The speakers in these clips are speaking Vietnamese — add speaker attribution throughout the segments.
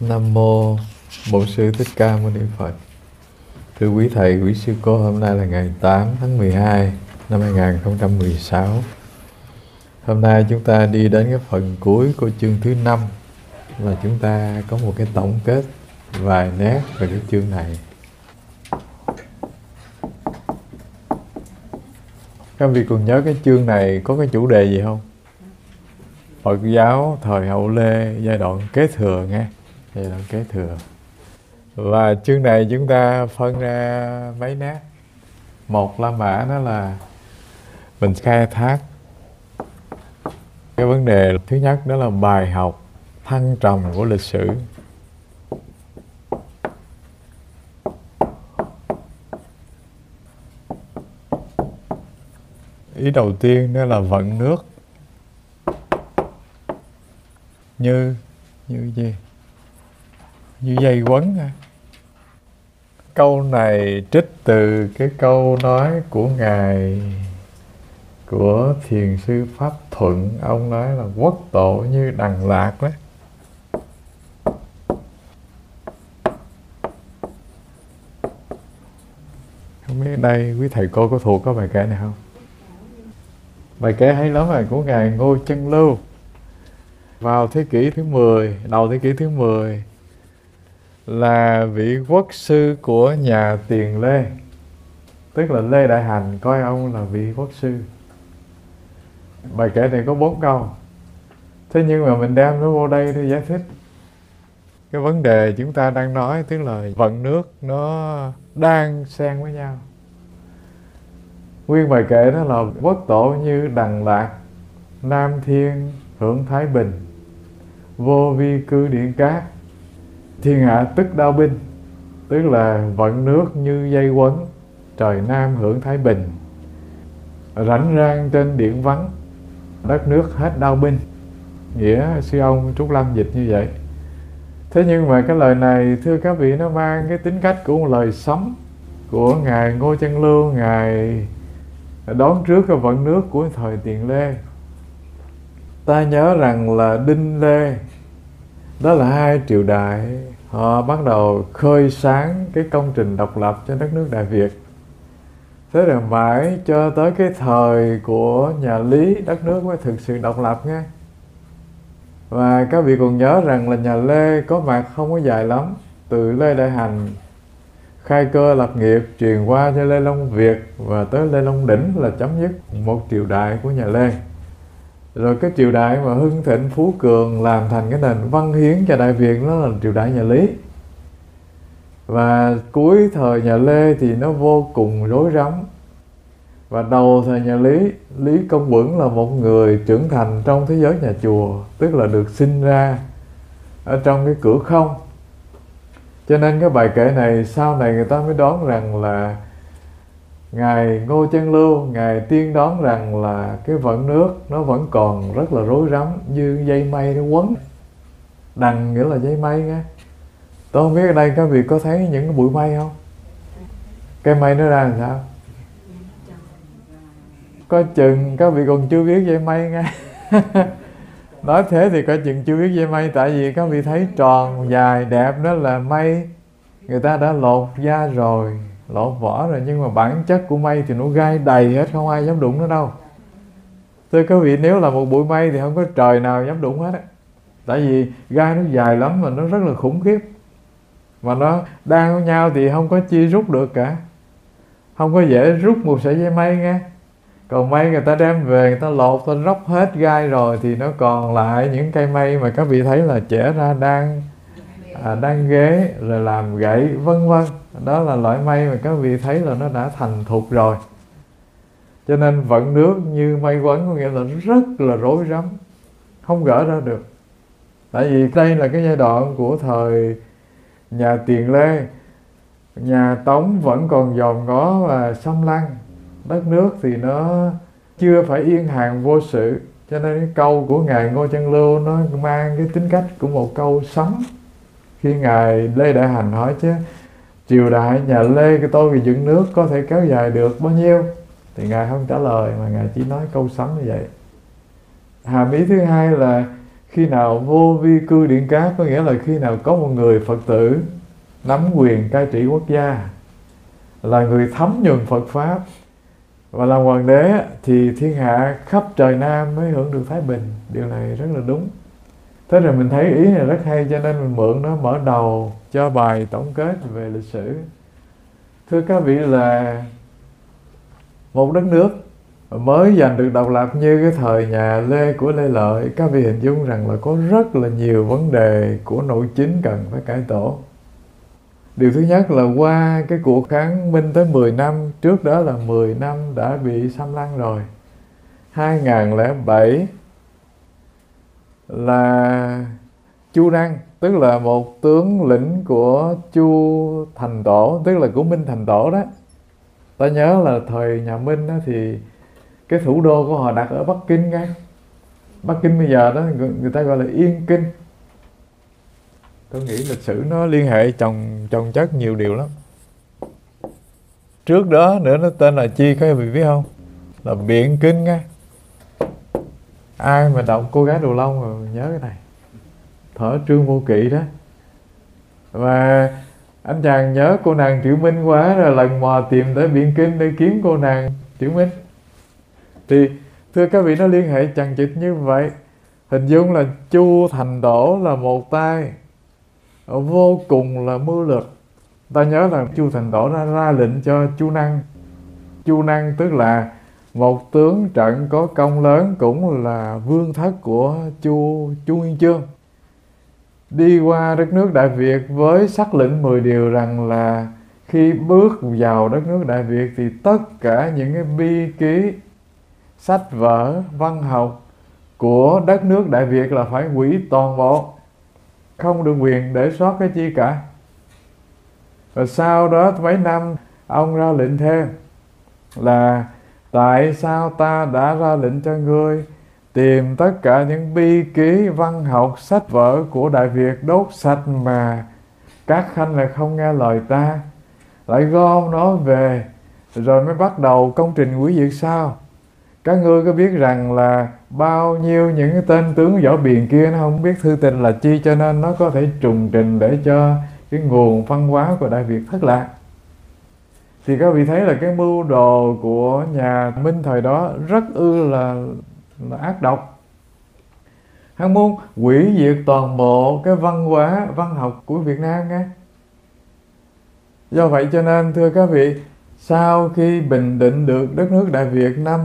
Speaker 1: Nam mô Bổn Sư Thích Ca Mâu Ni Phật. Thưa quý thầy, quý sư cô, hôm nay là ngày 8 tháng 12 năm 2016. Hôm nay chúng ta đi đến cái phần cuối của chương thứ 5 và chúng ta có một cái tổng kết vài nét về cái chương này. Các vị còn nhớ cái chương này có cái chủ đề gì không? Phật giáo thời Hậu Lê, giai đoạn kế thừa nghe, giai đoạn kế thừa. Và chương này chúng ta phân ra mấy nét. Một La Mã đó là mình khai thác cái vấn đề thứ nhất, đó là bài học thăng trầm của lịch sử. Ý đầu tiên đó là vận nước như gì? Như dây quấn ha. Câu này trích từ cái câu nói của thiền sư Pháp Thuận. Ông nói là quốc tổ như đằng lạc đó. Không biết đây quý thầy cô có thuộc có bài kệ này không? Bài kệ hay lắm rồi, của ngài Ngô Chân Lưu. Vào thế kỷ thứ 10, đầu thế kỷ thứ 10, là vị quốc sư của nhà Tiền Lê, tức là Lê Đại Hành coi ông là vị quốc sư. Bài kệ này có 4 câu. Thế nhưng mà mình đem nó vô đây để giải thích cái vấn đề chúng ta đang nói, tức là vận nước nó đang xen với nhau. Nguyên bài kệ đó là quốc tổ như đằng lạc, nam thiên hưởng thái bình, vô vi cư điện cát, thiên hạ tức đao binh, tức là vận nước như dây quấn, trời nam hưởng thái bình, rảnh rang trên điện vắng, đất nước hết đao binh. Nghĩa sư ông Trúc Lâm dịch như vậy. Thế nhưng mà cái lời này thưa các vị, nó mang cái tính cách của một lời sấm của ngài Ngô Chân Lưu. Ngài đón trước cái vận nước của thời Tiền Lê. Ta nhớ rằng là Đinh Lê, đó là hai triều đại, họ bắt đầu khơi sáng cái công trình độc lập cho đất nước Đại Việt. Thế rồi mãi cho tới cái thời của nhà Lý, đất nước mới thực sự độc lập nghe. Và các vị còn nhớ rằng là nhà Lê có mặt không có dài lắm. Từ Lê Đại Hành khai cơ lập nghiệp, truyền qua cho Lê Long Việt, và tới Lê Long Đỉnh là chấm dứt một triều đại của nhà Lê. Rồi cái triều đại mà hưng thịnh phú cường làm thành cái nền văn hiến cho Đại Việt, đó là triều đại nhà Lý. Và cuối thời nhà Lê thì nó vô cùng rối rắm. Và đầu thời nhà Lý, Lý Công Uẩn là một người trưởng thành trong thế giới nhà chùa, tức là được sinh ra ở trong cái cửa không. Cho nên cái bài kệ này sau này người ta mới đoán rằng là ngài Ngô Chân Lưu, ngài tiên đoán rằng là cái vận nước nó vẫn còn rất là rối rắm, như dây mây nó quấn. Đằng nghĩa là dây mây nghe. Tôi không biết ở đây các vị có thấy những cái bụi mây không? Cái mây nó ra làm sao? Có chừng các vị còn chưa biết dây mây nghe. Nói thế thì coi chừng chưa biết dây mây. Tại vì các vị thấy tròn dài đẹp đó là mây, người ta đã lột da rồi, lột vỏ rồi, nhưng mà bản chất của mây thì nó gai đầy hết, không ai dám đụng nó đâu. Thưa các vị, nếu là một bụi mây thì không có trời nào dám đụng hết á. Tại vì gai nó dài lắm mà nó rất là khủng khiếp. Mà nó đan với nhau thì không có chi rút được cả. Không có dễ rút một sợi dây mây nghe. Còn mây người ta đem về, người ta lột, ta róc hết gai rồi thì nó còn lại những cây mây mà các vị thấy là chẻ ra đan ghế rồi làm gậy vân vân. Đó là loại mây mà các vị thấy là nó đã thành thục rồi. Cho nên vận nước như mây quấn có nghĩa là rất là rối rắm, không gỡ ra được. Tại vì đây là cái giai đoạn của thời nhà Tiền Lê. Nhà Tống vẫn còn dòm ngó và xâm lăng. Đất nước thì nó chưa phải yên hàng vô sự. Cho nên cái câu của ngài Ngô Chân Lưu nó mang cái tính cách của một câu sấm. Khi ngài Lê Đại Hành hỏi chứ triều đại nhà Lê cái tôi vì dựng nước có thể kéo dài được bao nhiêu, thì ngài không trả lời mà ngài chỉ nói câu sấm như vậy. Hàm ý thứ hai là Khi nào vô vi cư điện cát có nghĩa là khi nào có một người Phật tử nắm quyền cai trị quốc gia, là người thấm nhuần Phật Pháp và làm hoàng đế, thì thiên hạ khắp trời Nam mới hưởng được thái bình. Điều này rất là đúng. Thế rồi mình thấy ý này rất hay, cho nên mình mượn nó mở đầu cho bài tổng kết về lịch sử. Thưa các vị, là một đất nước mới giành được độc lập như cái thời nhà Lê của Lê Lợi, các vị hình dung rằng là có rất là nhiều vấn đề của nội chính cần phải cải tổ. Điều thứ nhất là qua cái cuộc kháng minh tới 10 năm, trước đó là 10 năm đã bị xâm lăng rồi. 2007 là Chu Năng, tức là một tướng lĩnh của Chu Thành Tổ, tức là của Minh Thành Tổ đó. Ta nhớ là thời nhà Minh đó thì cái thủ đô của họ đặt ở Bắc Kinh ngay. Bắc Kinh bây giờ đó người ta gọi là Yên Kinh. Tôi nghĩ lịch sử nó liên hệ chồng chất nhiều điều lắm. Trước đó nữa nó tên là chi, các vị biết không? Là Biện Kinh ngay. Ai mà đọc Cô Gái Đồ Lông rồi nhớ cái này. Thở Trương Vô Kỵ đó. Và anh chàng nhớ cô nàng Triệu Minh quá, rồi lần mò tìm tới Biện Kinh để kiếm cô nàng Triệu Minh. Thì thưa các vị, nó liên hệ chằng chịt như vậy. Hình dung là Chu Thành Tổ là một tay vô cùng là mưu lược. Ta nhớ là Chu Thành Tổ đã ra lệnh cho Chu Năng. Chu Năng tức là một tướng trận có công lớn, cũng là vương thất của Chu Nguyên Chương, đi qua đất nước Đại Việt với sắc lệnh 10 điều rằng là khi bước vào đất nước Đại Việt thì tất cả những cái bi ký, sách vở, văn học của đất nước Đại Việt là phải hủy toàn bộ, không được quyền để sót cái chi cả. Và sau đó mấy năm ông ra lệnh thêm là tại sao ta đã ra lệnh cho ngươi tìm tất cả những bi ký, văn học, sách vở của Đại Việt đốt sạch, mà các khanh lại không nghe lời ta, lại gom nó về rồi mới bắt đầu công trình hủy diệt sao? Các ngươi có biết rằng là bao nhiêu những cái tên tướng võ biền kia nó không biết thư tình là chi, cho nên nó có thể trùng trình để cho cái nguồn văn hóa của Đại Việt thất lạc. Thì các vị thấy là cái mưu đồ của nhà Minh thời đó rất là ác độc. Hắn muốn hủy diệt toàn bộ cái văn hóa, văn học của Việt Nam nghe. Do vậy cho nên thưa các vị, sau khi bình định được đất nước Đại Việt năm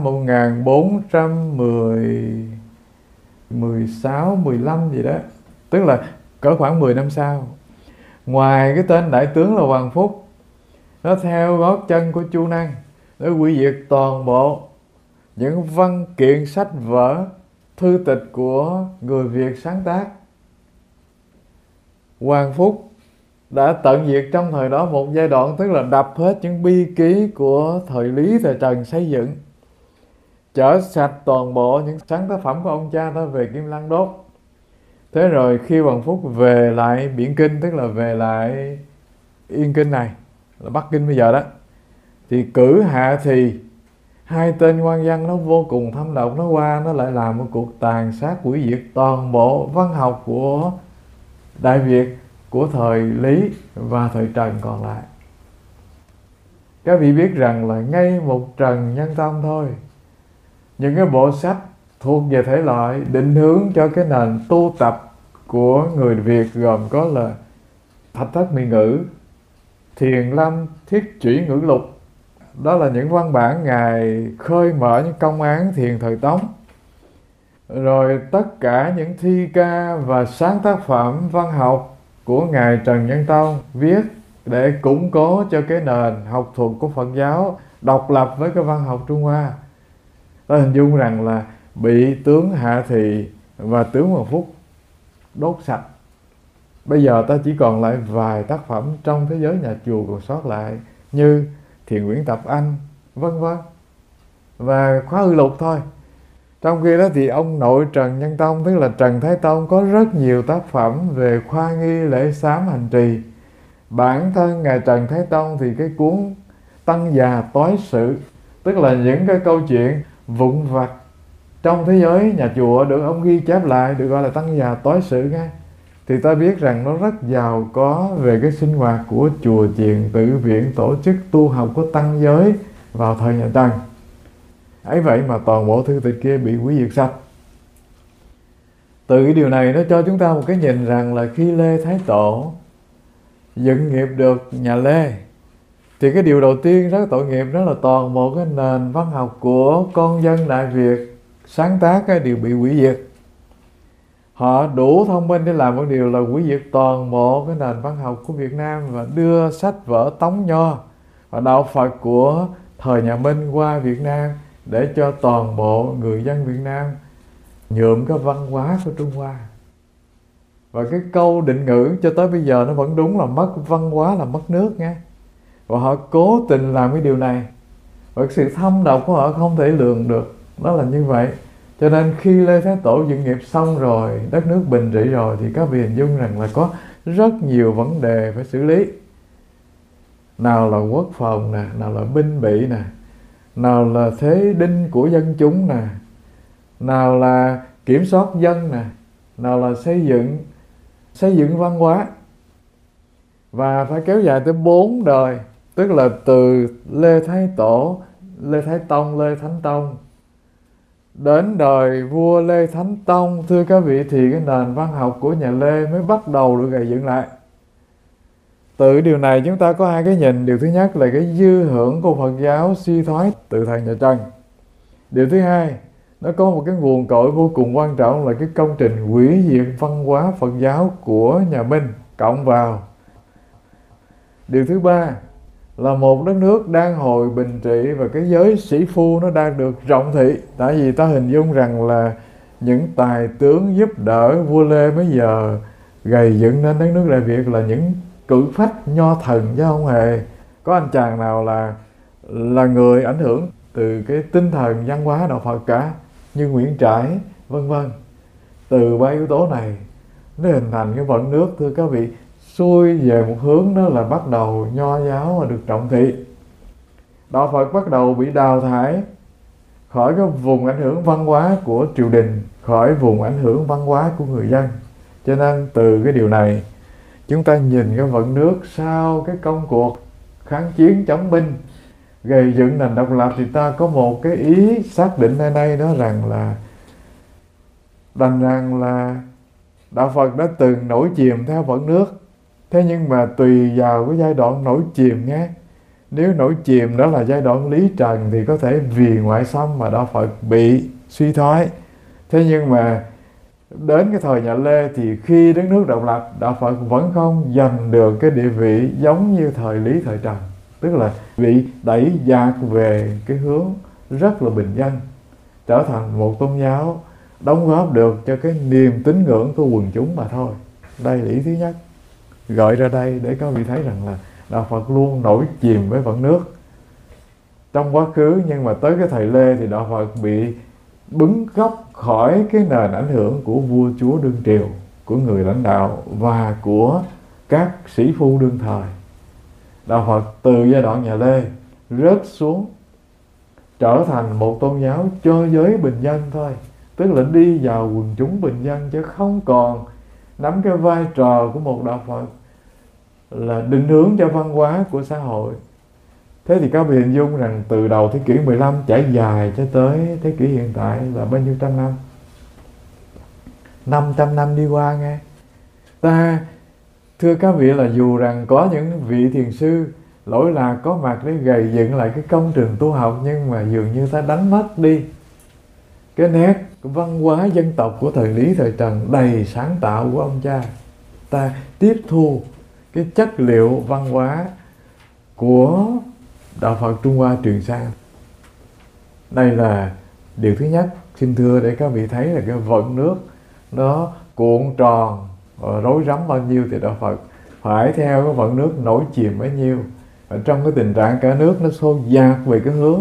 Speaker 1: 1416, 15 gì đó, tức là cỡ khoảng 10 năm sau, ngoài cái tên đại tướng là Hoàng Phúc, nó theo gót chân của Chu Năng để hủy diệt toàn bộ những văn kiện, sách vở, thư tịch của người Việt sáng tác. Hoàng Phúc đã tận diệt trong thời đó một giai đoạn, tức là đập hết những bi ký của thời Lý, thời Trần xây dựng, chở sạch toàn bộ những sáng tác phẩm của ông cha ta về Kim Lăng đốt. Thế rồi khi Hoàng Phúc về lại Biện Kinh, tức là về lại Yên Kinh này, là Bắc Kinh bây giờ đó, thì cử Hạ Thì, hai tên quan văn nó vô cùng thâm độc, nó qua nó lại làm một cuộc tàn sát hủy diệt toàn bộ văn học của Đại Việt của thời Lý và thời Trần còn lại. Các vị biết rằng là ngay một Trần Nhân Tông thôi, những cái bộ sách thuộc về thể loại định hướng cho cái nền tu tập của người Việt gồm có là Thạch Thất Mỹ Ngữ, Thiền Lâm Thiết Chủy Ngữ Lục. Đó là những văn bản Ngài khơi mở những công án thiền thời Tống. Rồi tất cả những thi ca và sáng tác phẩm văn học của Ngài Trần Nhân Tông viết để củng cố cho cái nền học thuật của Phật giáo độc lập với cái văn học Trung Hoa. Ta hình dung rằng là bị tướng Hạ Thì và tướng Hoàng Phúc đốt sạch. Bây giờ ta chỉ còn lại vài tác phẩm trong thế giới nhà chùa còn sót lại, như Thiền Quyển Tập Anh, vân vân, và Khóa Hư Lục thôi. Trong khi đó thì ông nội Trần Nhân Tông, tức là Trần Thái Tông, có rất nhiều tác phẩm về khoa nghi, lễ sám, hành trì. Bản thân Ngài Trần Thái Tông thì cái cuốn Tăng Già Toái Sự, tức là những cái câu chuyện vụn vặt trong thế giới nhà chùa được ông ghi chép lại, được gọi là tăng già tối sự nghe, thì ta biết rằng nó rất giàu có về cái sinh hoạt của chùa chiền, tự viện, tổ chức tu học của tăng giới vào thời nhà Trần. Ấy vậy mà toàn bộ thư tịch kia bị hủy diệt sạch. Từ cái điều này nó cho chúng ta một cái nhìn rằng là khi Lê Thái Tổ dựng nghiệp được nhà Lê, thì cái điều đầu tiên rất tội nghiệp đó là toàn bộ cái nền văn học của con dân Đại Việt sáng tác đều bị hủy diệt. Họ đủ thông minh để làm một điều là hủy diệt toàn bộ cái nền văn học của Việt Nam và đưa sách vở Tống Nho và đạo Phật của thời nhà Minh qua Việt Nam để cho toàn bộ người dân Việt Nam nhuộm cái văn hóa của Trung Hoa. Và cái câu định ngữ cho tới bây giờ nó vẫn đúng là mất văn hóa là mất nước nghe. Và họ cố tình làm cái điều này, và cái sự thâm độc của họ không thể lường được. Đó là như vậy. Cho nên khi Lê Thái Tổ dựng nghiệp xong rồi, đất nước bình trị rồi, thì các vị hình dung rằng là có rất nhiều vấn đề phải xử lý. Nào là quốc phòng nè, nào là binh bị nè, nào là thế đinh của dân chúng nè, nào là kiểm soát dân nè, nào là xây dựng văn hóa. Và phải kéo dài tới 4 đời, tức là từ Lê Thái Tổ, Lê Thái Tông, Lê Thánh Tông đến đời vua Lê Thánh Tông, thưa các vị, thì cái nền văn học của nhà Lê mới bắt đầu được gầy dựng lại. Từ điều này chúng ta có hai cái nhìn. Điều thứ nhất là cái dư hưởng của Phật giáo suy thoái từ thời nhà Trần. Điều thứ hai, nó có một cái nguồn cội vô cùng quan trọng là cái công trình hủy diệt văn hóa Phật giáo của nhà Minh cộng vào. Điều thứ ba là một đất nước đang hồi bình trị và cái giới sĩ phu nó đang được rộng thị. Tại vì ta hình dung rằng là những tài tướng giúp đỡ vua Lê bây giờ gầy dựng nên đất nước Đại Việt là những cử phách nho thần, chứ không hề có anh chàng nào là người ảnh hưởng từ cái tinh thần văn hóa đạo Phật cả, như Nguyễn Trãi vân vân. Từ ba yếu tố này nó hình thành cái vận nước, thưa các vị, xuôi về một hướng đó là bắt đầu nho giáo và được trọng thị. Đạo Phật bắt đầu bị đào thải khỏi cái vùng ảnh hưởng văn hóa của triều đình, khỏi vùng ảnh hưởng văn hóa của người dân. Cho nên từ cái điều này chúng ta nhìn cái vận nước sau cái công cuộc kháng chiến chống Minh, gây dựng nền độc lập, thì ta có một cái ý xác định nay nay đó rằng là đạo Phật đã từng nổi chìm theo vận nước. Thế nhưng mà tùy vào cái giai đoạn nổi chìm nhé. Nếu nổi chìm đó là giai đoạn Lý Trần thì có thể vì ngoại xâm mà đạo Phật bị suy thoái. Thế nhưng mà đến cái thời nhà Lê thì khi đất nước độc lập, đạo Phật vẫn không giành được cái địa vị giống như thời Lý, thời Trần. Tức là bị đẩy dạt về cái hướng rất là bình dân, trở thành một tôn giáo đóng góp được cho cái niềm tín ngưỡng của quần chúng mà thôi. Đây là ý thứ nhất, gợi ra đây để các vị thấy rằng là đạo Phật luôn nổi chìm với vận nước trong quá khứ. Nhưng mà tới cái thời Lê thì đạo Phật bị bứng gốc khỏi cái nền ảnh hưởng của vua chúa đương triều, của người lãnh đạo và của các sĩ phu đương thời. Đạo Phật từ giai đoạn nhà Lê rớt xuống trở thành một tôn giáo cho giới bình dân thôi. Tức là đi vào quần chúng bình dân, chứ không còn nắm cái vai trò của một đạo Phật là định hướng cho văn hóa của xã hội. Thế thì các vị hình dung rằng từ đầu thế kỷ 15 trải dài cho tới thế kỷ hiện tại là bao nhiêu trăm năm? 500 năm đi qua nghe. Ta thưa các vị là dù rằng có những vị thiền sư lỗi lạc có mặt để gầy dựng lại cái công trình tu học, nhưng mà dường như ta đánh mất đi cái nét văn hóa dân tộc của thời Lý, thời Trần đầy sáng tạo của ông cha. Ta tiếp thu cái chất liệu văn hóa của đạo Phật Trung Hoa truyền sang. Đây là điều thứ nhất, xin thưa để các vị thấy là cái vận nước nó cuộn tròn rối rắm bao nhiêu thì đạo Phật phải theo cái vận nước nổi chìm bấy nhiêu. Ở trong cái tình trạng cả nước nó xô dạt về cái hướng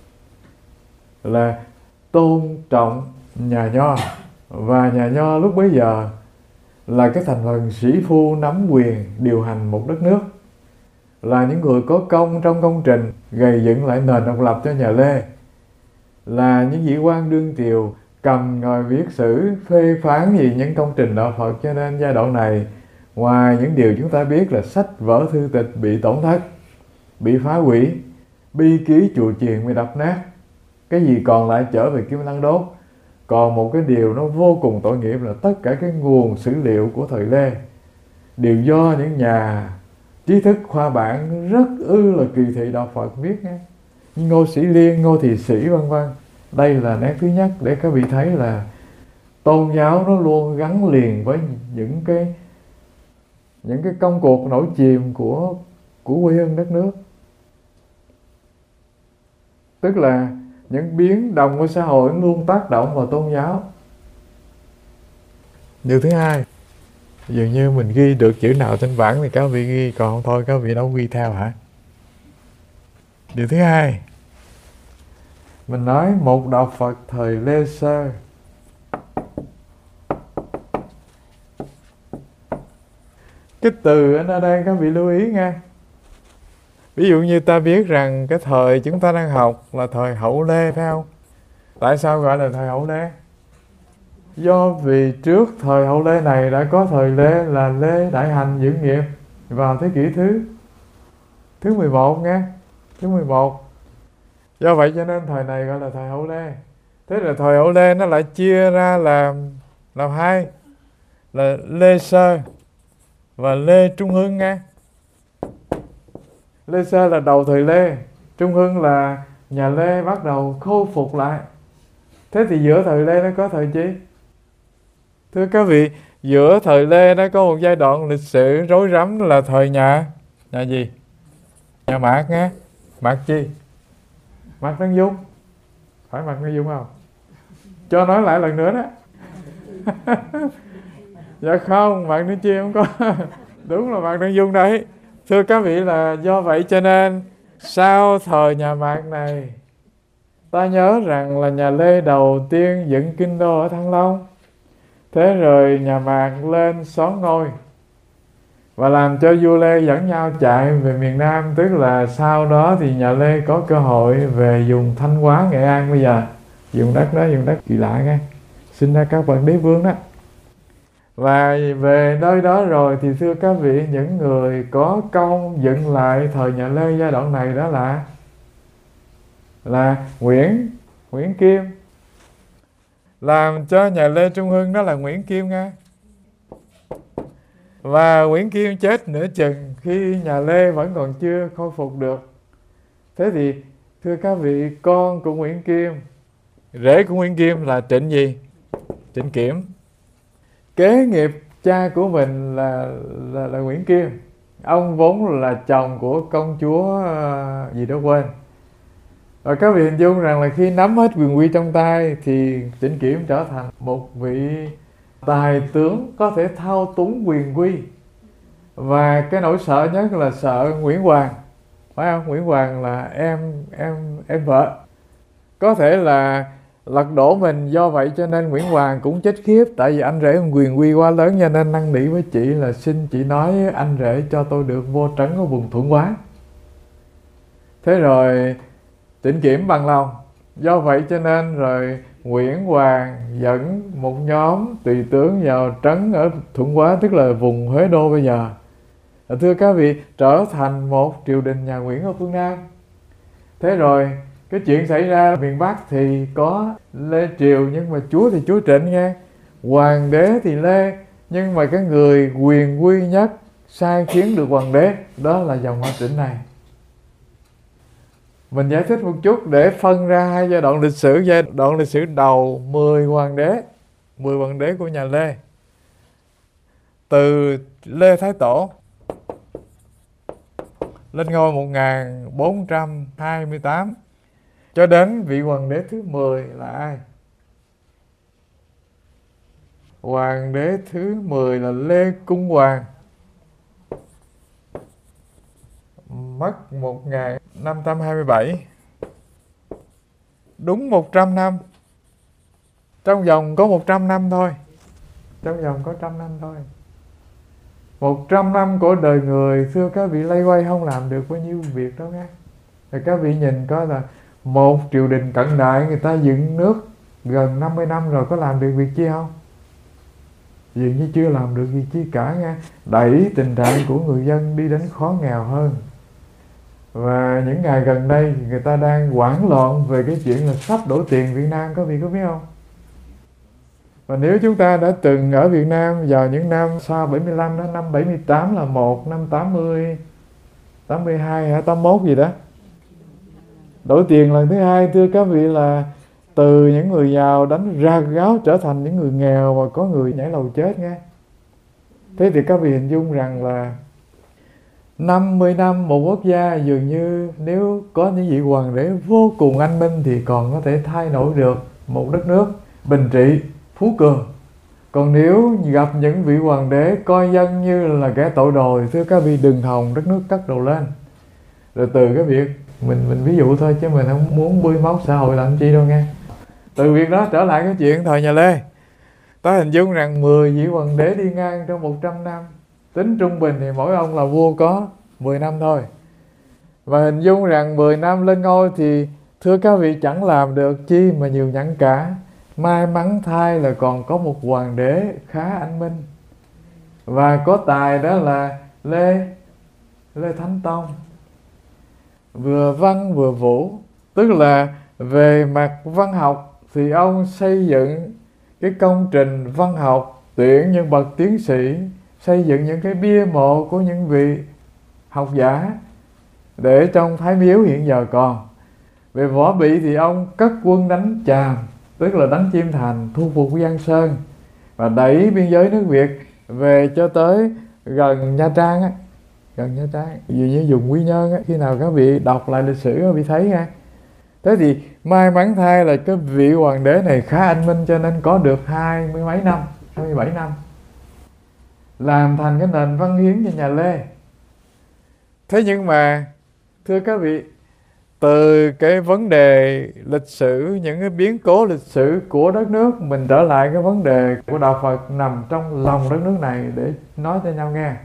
Speaker 1: là tôn trọng nhà Nho, và nhà Nho lúc bấy giờ là cái thành phần sĩ phu nắm quyền điều hành một đất nước, là những người có công trong công trình gầy dựng lại nền độc lập cho nhà Lê, là những vị quan đương triều cầm ngòi viết sử phê phán gì những công trình đạo Phật. Cho nên giai đoạn này, ngoài những điều chúng ta biết là sách vở thư tịch bị tổn thất, bị phá hủy, bi ký chùa chiền bị đập nát, cái gì còn lại trở về Kim Lăng đốt. Còn một cái điều nó vô cùng tội nghiệp là tất cả cái nguồn sử liệu của thời Lê đều do những nhà trí thức khoa bản rất là kỳ thị đạo Phật viết nghe. Ngô Sĩ Liên, Ngô Thị Sĩ vân vân. Đây là nét thứ nhất để các vị thấy là tôn giáo nó luôn gắn liền với những cái công cuộc nổi chìm của quê hương đất nước. Tức là những biến động của xã hội luôn tác động vào tôn giáo. Điều thứ hai, dường như mình ghi được chữ nào trên bảng thì các vị ghi, còn không thôi các vị đâu ghi theo hả? Điều thứ hai, mình nói một đạo Phật thời Lê Sơ. Cái từ ở đây các vị lưu ý nha. Ví dụ như ta biết rằng cái thời chúng ta đang học là thời Hậu Lê, phải không? Tại sao gọi là thời Hậu Lê? Do vì trước thời Hậu Lê này đã có thời Lê là Lê Đại Hành Dưỡng Nghiệp vào thế kỷ thứ 11 nghe, thứ 11. Do vậy cho nên thời này gọi là thời Hậu Lê. Thế là thời Hậu Lê nó lại chia ra làm hai, là Lê Sơ và Lê Trung Hưng nghe. Lê Sơ là đầu thời Lê, Trung Hưng là nhà Lê bắt đầu khôi phục lại. Thế thì giữa thời Lê nó có thời chi? Thưa các vị, giữa thời Lê nó có một giai đoạn lịch sử rối rắm là thời nhà gì? Nhà Mạc nghe. Mạc chi? Mạc Đăng Dung. Phải Mạc Đăng Dung không? Cho nói lại lần nữa đó. Dạ không, Mạc Đăng Chi không có. Đúng là Mạc Đăng Dung đấy. Thưa các vị, là do vậy cho nên sau thời nhà Mạc này, ta nhớ rằng là nhà Lê đầu tiên dựng kinh đô ở Thăng Long. Thế rồi nhà Mạc lên xón ngôi và làm cho vua Lê dẫn nhau chạy về miền Nam. Tức là sau đó thì nhà Lê có cơ hội về vùng Thanh Hóa, Nghệ An bây giờ. Vùng đất đó, vùng đất kỳ lạ nghe, sinh ra các bậc đế vương đó. Và về nơi đó rồi thì thưa các vị, những người có công dựng lại thời nhà Lê giai đoạn này đó là Nguyễn Kim. Làm cho nhà Lê Trung Hưng đó là Nguyễn Kim nghe. Và Nguyễn Kim chết nửa chừng khi nhà Lê vẫn còn chưa khôi phục được. Thế thì thưa các vị, con của Nguyễn Kim, rể của Nguyễn Kim là Trịnh gì? Trịnh Kiểm. Kế nghiệp cha của mình là Nguyễn Kim. Ông vốn là chồng của công chúa gì đó quên. Và các vị hình dung rằng là khi nắm hết quyền quy trong tay thì Trịnh Kiểm trở thành một vị tài tướng có thể thao túng quyền quy. Và cái nỗi sợ nhất là sợ Nguyễn Hoàng, phải không? Nguyễn Hoàng là em vợ. Có thể là lật đổ mình, do vậy cho nên Nguyễn Hoàng cũng chết khiếp. Tại vì anh rể quyền quy quá lớn cho nên năn nỉ với chị là xin chị nói anh rể cho tôi được vô trấn ở vùng Thuận Hóa. Thế rồi Trịnh Kiểm bằng lòng. Do vậy cho nên rồi Nguyễn Hoàng dẫn một nhóm tùy tướng vào trấn ở Thuận Hóa, tức là vùng Huế Đô bây giờ. Thưa các vị, trở thành một triều đình nhà Nguyễn ở phương Nam. Thế rồi cái chuyện xảy ra miền Bắc thì có Lê Triều, nhưng mà chúa thì chúa Trịnh nghe. Hoàng đế thì Lê, nhưng mà cái người quyền quy nhất sai khiến được hoàng đế đó là dòng họ Trịnh này. Mình giải thích một chút để phân ra hai giai đoạn lịch sử. Giai đoạn lịch sử đầu 10 hoàng đế của nhà Lê. Từ Lê Thái Tổ lên ngôi 1428 cho đến vị hoàng đế thứ 10 là ai? Hoàng đế thứ 10 là Lê Cung Hoàng, mất 1527. Đúng 100 năm. Trong vòng có 100 năm thôi. 100 năm của đời người, thưa các vị, lay quay không làm được bao nhiêu việc đâu nghe. Rồi các vị nhìn coi là một triều đình cận đại người ta dựng nước gần 50 năm rồi, có làm được việc chi không? Dường như chưa làm được việc chi cả nha. Đẩy tình trạng của người dân đi đến khó nghèo hơn. Và những ngày gần đây người ta đang hoảng loạn về cái chuyện là sắp đổi tiền Việt Nam, có vị có biết không? Và nếu chúng ta đã từng ở Việt Nam vào những năm sau 75 đó, năm 78 là một, năm 80, 82 hay 81 gì đó, đổi tiền lần thứ hai, thưa các vị, là từ những người giàu đánh ra gáo trở thành những người nghèo, và có người nhảy lầu chết nghe. Thế thì các vị hình dung rằng là 50 năm một quốc gia, dường như nếu có những vị hoàng đế vô cùng anh minh thì còn có thể thay đổi được một đất nước bình trị, phú cường. Còn nếu gặp những vị hoàng đế coi dân như là kẻ tội đồ, thưa các vị, đừng hòng đất nước cất đầu lên. Rồi từ cái việc mình ví dụ thôi, chứ mình không muốn bươi móc xã hội làm chi đâu nghe. Từ việc đó trở lại cái chuyện thời nhà Lê, ta hình dung rằng 10 vị hoàng đế đi ngang trong 100 năm, tính trung bình thì mỗi ông là vua có 10 năm thôi. Và hình dung rằng 10 năm lên ngôi thì thưa các vị chẳng làm được chi mà nhiều nhẫn cả. May mắn thay là còn có một hoàng đế khá anh minh và có tài, đó là Lê Thánh Tông. Vừa văn vừa vũ, tức là về mặt văn học thì ông xây dựng cái công trình văn học, tuyển những bậc tiến sĩ, xây dựng những cái bia mộ của những vị học giả để trong Thái Miếu hiện giờ còn. Về võ bị thì ông cất quân đánh Tràm, tức là đánh Chiêm Thành, thu phục Giang Sơn và đẩy biên giới nước Việt về cho tới gần Nha Trang á, gần Nha Trang, dường như dùng Quy Nhơn á. Khi nào các vị đọc lại lịch sử các vị thấy ha. Thế thì may mắn thay là cái vị hoàng đế này khá anh minh, cho nên có được 20 mấy năm, 27 năm làm thành cái nền văn hiến cho nhà Lê. Thế nhưng mà thưa các vị, từ cái vấn đề lịch sử, những cái biến cố lịch sử của đất nước, mình trở lại cái vấn đề của đạo Phật nằm trong lòng đất nước này để nói cho nhau nghe.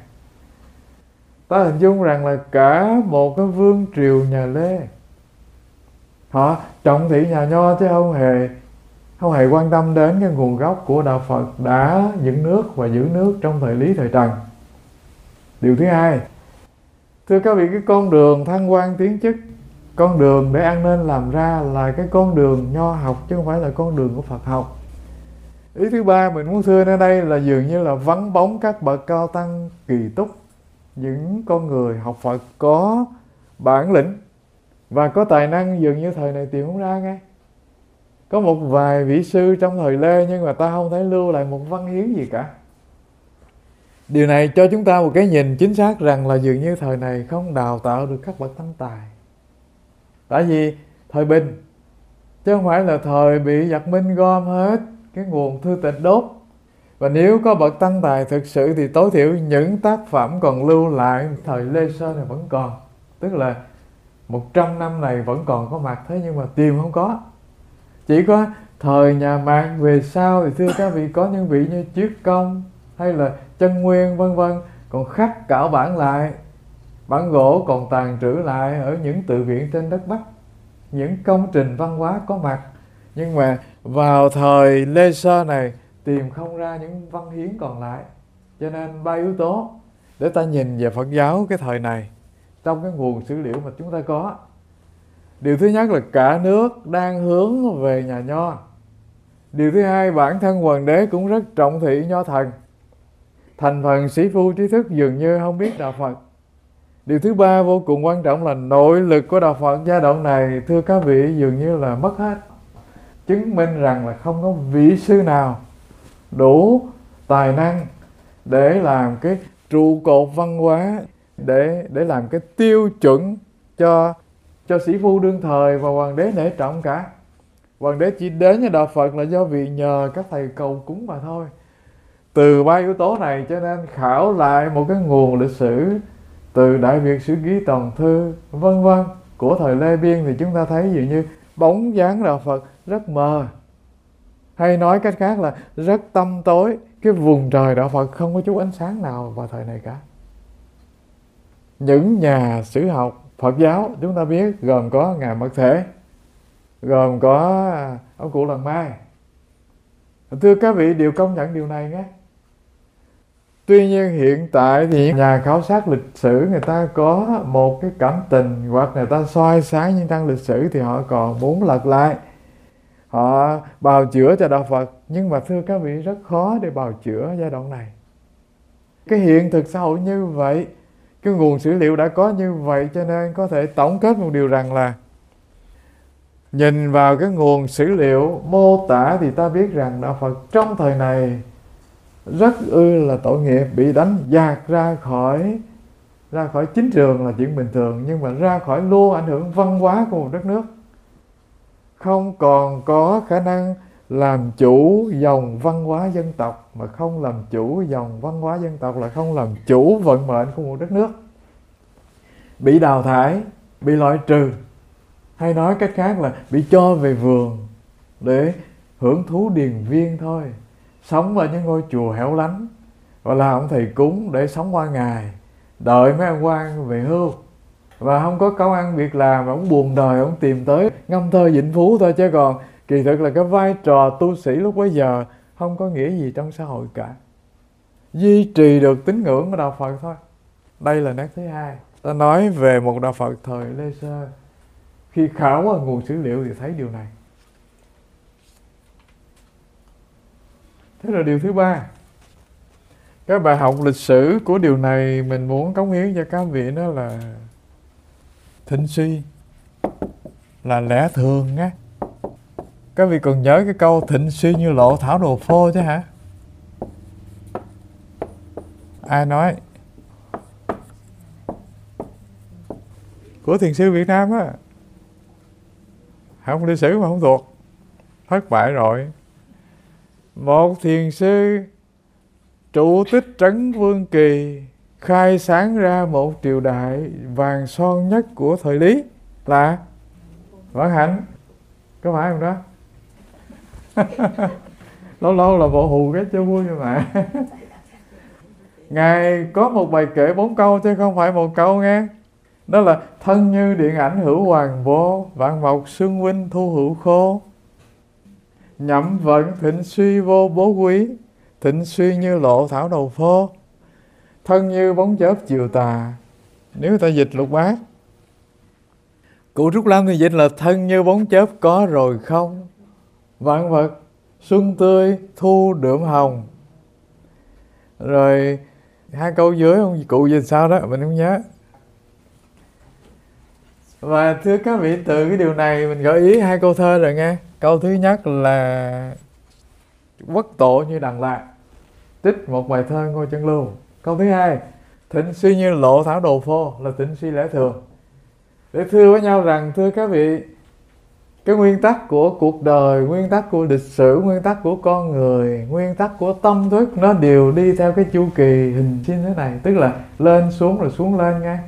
Speaker 1: Ta hình dung rằng là cả một cái vương triều nhà Lê, họ trọng thị nhà Nho chứ không hề quan tâm đến cái nguồn gốc của đạo Phật đã dựng nước và giữ nước trong thời Lý thời Trần. Điều thứ hai, thưa các vị, cái con đường thăng quan tiến chức, con đường để ăn nên làm ra là cái con đường Nho học chứ không phải là con đường của Phật học. Ý thứ ba mình muốn thưa ở đây là dường như là vắng bóng các bậc cao tăng kỳ túc, những con người học Phật có bản lĩnh và có tài năng, dường như thời này tìm không ra nghe. Có một vài vị sư trong thời Lê nhưng mà ta không thấy lưu lại một văn hiến gì cả. Điều này cho chúng ta một cái nhìn chính xác rằng là dường như thời này không đào tạo được các bậc tăng tài. Tại vì thời Bình, chứ không phải là thời bị giặc Minh gom hết cái nguồn thư tịch đốt. Và nếu có bậc tăng tài thực sự thì tối thiểu những tác phẩm còn lưu lại thời Lê Sơ này vẫn còn. Tức là 100 năm này vẫn còn có mặt, thế nhưng mà tìm không có. Chỉ có thời nhà Mạc về sau thì thưa các vị có những vị như Triết Công hay là Chân Nguyên vân vân còn khắc cảo bản lại. Bản gỗ còn tàn trữ lại ở những tự viện trên đất Bắc, những công trình văn hóa có mặt. Nhưng mà vào thời Lê Sơ này tìm không ra những văn hiến còn lại. Cho nên ba yếu tố để ta nhìn về Phật giáo cái thời này trong cái nguồn sử liệu mà chúng ta có. Điều thứ nhất là cả nước đang hướng về nhà Nho. Điều thứ hai, bản thân hoàng đế cũng rất trọng thị Nho thần. Thành phần sĩ phu trí thức dường như không biết đạo Phật. Điều thứ ba vô cùng quan trọng là nội lực của đạo Phật giai đoạn này, thưa các vị, dường như là mất hết. Chứng minh rằng là không có vị sư nào đủ tài năng để làm cái trụ cột văn hóa, để làm cái tiêu chuẩn cho sĩ phu đương thời và hoàng đế nể trọng cả. Hoàng đế chỉ đến với đạo Phật là do vì nhờ các thầy cầu cúng mà thôi. Từ ba yếu tố này cho nên khảo lại một cái nguồn lịch sử từ Đại Việt Sử Ký Toàn Thư vân vân của thời Lê Biên thì chúng ta thấy dường như bóng dáng đạo Phật rất mờ. Hay nói cách khác là rất tăm tối. Cái vùng trời đạo Phật không có chút ánh sáng nào vào thời này cả. Những nhà sử học Phật giáo chúng ta biết gồm có Ngài Mật Thể, gồm có ông cụ Lần Mai, Thưa các vị, đều công nhận điều này nhé. Tuy nhiên hiện tại thì nhà khảo sát lịch sử người ta có một cái cảm tình, hoặc người ta soi sáng những trang lịch sử thì họ còn muốn lật lại, họ bào chữa cho đạo Phật. Nhưng mà thưa các vị, rất khó để bào chữa giai đoạn này. Cái hiện thực xã hội như vậy, cái nguồn sử liệu đã có như vậy, cho nên có thể tổng kết một điều rằng là nhìn vào cái nguồn sử liệu mô tả thì ta biết rằng đạo Phật trong thời này rất là tội nghiệp, bị đánh dạt ra khỏi chính trường là chuyện bình thường, nhưng mà ra khỏi luôn ảnh hưởng văn hóa của một đất nước, không còn có khả năng làm chủ dòng văn hóa dân tộc. Mà không làm chủ dòng văn hóa dân tộc là không làm chủ vận mệnh của một đất nước, bị đào thải, bị loại trừ, hay nói cách khác là bị cho về vườn để hưởng thú điền viên thôi, sống ở những ngôi chùa hẻo lánh, và làm ông thầy cúng để sống qua ngày, đợi mấy ông quan về hưu, và không có công ăn việc làm, ông buồn đời, ông tìm tới ngâm thơ vịnh phú thôi. Chứ còn kỳ thực là cái vai trò tu sĩ lúc bấy giờ không có nghĩa gì trong xã hội cả, duy trì được tín ngưỡng của đạo Phật thôi. Đây là nét thứ hai. Ta nói về một đạo Phật thời Lê Sơ, khi khảo qua nguồn sử liệu thì thấy điều này. Thế là điều thứ ba. Cái bài học lịch sử của điều này mình muốn cống hiến cho các vị đó là thịnh suy là lẽ thường á. Các vị còn nhớ cái câu thịnh suy như lộ thảo đồ phô chứ hả? Ai nói? Của thiền sư Việt Nam á. Học lịch sử mà không thuộc, thất bại rồi. Một thiền sư trụ tích trấn Vương Kỳ, khai sáng ra một triều đại vàng son nhất của thời Lý là Vãn Hạnh. Có phải không đó? Lâu lâu là bộ hù cái cho vui mà. Ngài có một bài kệ 4 câu chứ không phải một câu nghe. Đó là thân như điện ảnh hữu hoàng vô, vạn mộc xuân huynh thu hữu khô. Nhậm vận thịnh suy vô bố quý, thịnh suy như lộ thảo đầu phô. Thân như bóng chớp chiều tà. Nếu ta dịch Lục Bát, cụ Trúc Lâm thì dịch là thân như bóng chớp có rồi không, vạn vật xuân tươi thu đượm hồng. Rồi hai câu dưới ông cụ dịch sao đó mình không nhớ. Và thưa các vị, từ cái điều này mình gợi ý hai câu thơ rồi nghe. Câu thứ nhất là Quốc tổ như Đằng Lạc, trích một bài thơ Ngô Chân Lưu. Câu thứ hai, thịnh suy như lộ thảo đồ phô, là thịnh suy lẽ thường. Để thưa với nhau rằng, thưa các vị, cái nguyên tắc của cuộc đời, nguyên tắc của lịch sử, nguyên tắc của con người, nguyên tắc của tâm thức, nó đều đi theo cái chu kỳ hình sin thế này. Tức là lên xuống rồi xuống lên nghe.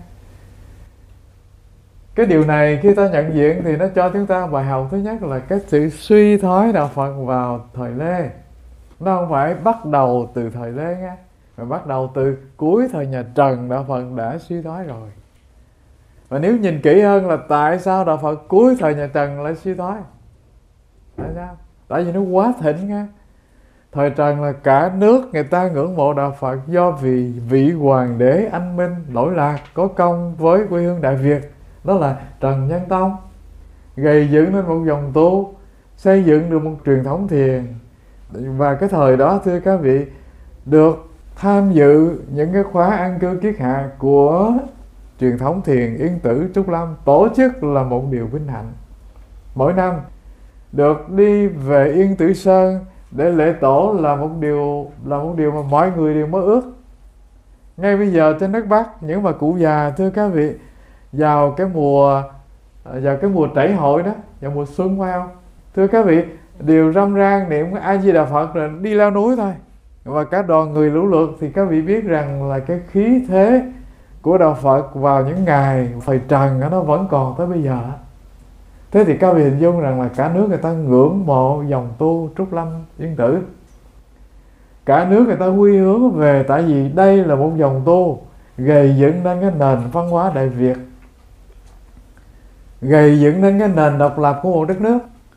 Speaker 1: Cái điều này khi ta nhận diện thì nó cho chúng ta bài học thứ nhất là cái sự suy thoái đạo Phật vào thời Lê. Nó không phải bắt đầu từ thời Lê nghe, mà bắt đầu từ cuối thời nhà Trần đạo Phật đã suy thoái rồi. Và nếu nhìn kỹ hơn là tại sao đạo Phật cuối thời nhà Trần lại suy thoái? Tại sao? Tại vì nó quá thịnh nghe. Thời Trần là cả nước người ta ngưỡng mộ đạo Phật do vì vị hoàng đế anh minh lỗi lạc có công với quê hương Đại Việt, đó là Trần Nhân Tông, gầy dựng nên một dòng tu, xây dựng được một truyền thống thiền. Và cái thời đó thưa các vị, được tham dự những cái khóa an cư kiết hạ của truyền thống thiền Yên Tử Trúc Lâm tổ chức là một điều vinh hạnh. Mỗi năm được đi về Yên Tử Sơn để lễ tổ là một điều mà mọi người đều mơ ước. Ngay bây giờ trên đất Bắc, những bà cụ già thưa các vị, vào cái mùa trảy hội đó, vào mùa xuân phải không? Thưa các vị, đều râm ran niệm A Di Đà Phật rồi đi leo núi thôi. Và cả đoàn người lũ lượt thì các vị biết rằng là cái khí thế của đạo Phật vào những ngày thời Trần nó vẫn còn tới bây giờ. Thế thì các vị hình dung rằng là cả nước người ta ngưỡng mộ dòng tu Trúc Lâm Yên Tử. Cả nước người ta quy hướng về, tại vì đây là một dòng tu gầy dựng nên cái nền văn hóa Đại Việt, gầy dựng nên cái nền độc lập của một đất nước.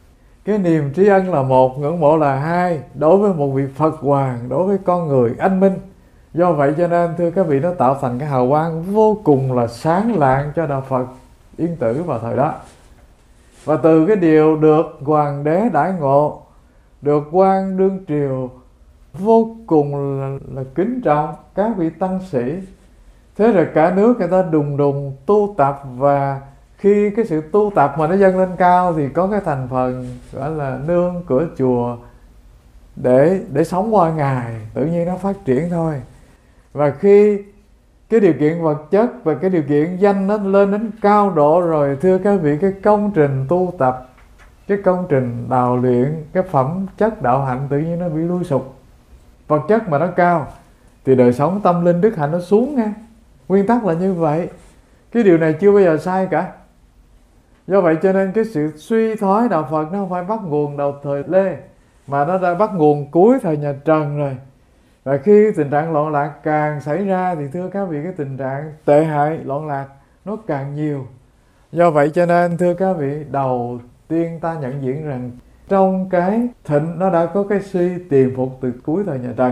Speaker 1: Cái niềm tri ân là một, ngưỡng mộ là hai, đối với một vị Phật Hoàng, đối với con người anh minh. Do vậy cho nên thưa các vị, nó tạo thành cái hào quang vô cùng là sáng lạng cho đạo Phật Yên Tử vào thời đó. Và từ cái điều được hoàng đế đãi ngộ, được quan đương triều vô cùng là kính trọng các vị tăng sĩ, thế rồi cả nước người ta đùng đùng tu tập. Và khi cái sự tu tập mà nó dâng lên cao thì có cái thành phần gọi là nương cửa chùa để sống qua ngày, tự nhiên nó phát triển thôi. Và khi cái điều kiện vật chất và cái điều kiện danh nó lên đến cao độ rồi, thưa các vị, cái công trình tu tập, cái công trình đào luyện, cái phẩm chất đạo hạnh tự nhiên nó bị lui sụp. Vật chất mà nó cao thì đời sống tâm linh đức hạnh nó xuống nha. Nguyên tắc là như vậy. Cái điều này chưa bao giờ sai cả. Do vậy cho nên cái sự suy thoái đạo Phật nó không phải bắt nguồn đầu thời Lê, mà nó đã bắt nguồn cuối thời nhà Trần rồi. Và khi tình trạng loạn lạc càng xảy ra thì thưa các vị, cái tình trạng tệ hại loạn lạc nó càng nhiều. Do vậy cho nên thưa các vị, đầu tiên ta nhận diện rằng trong cái thịnh nó đã có cái suy tiềm phục từ cuối thời nhà Trần.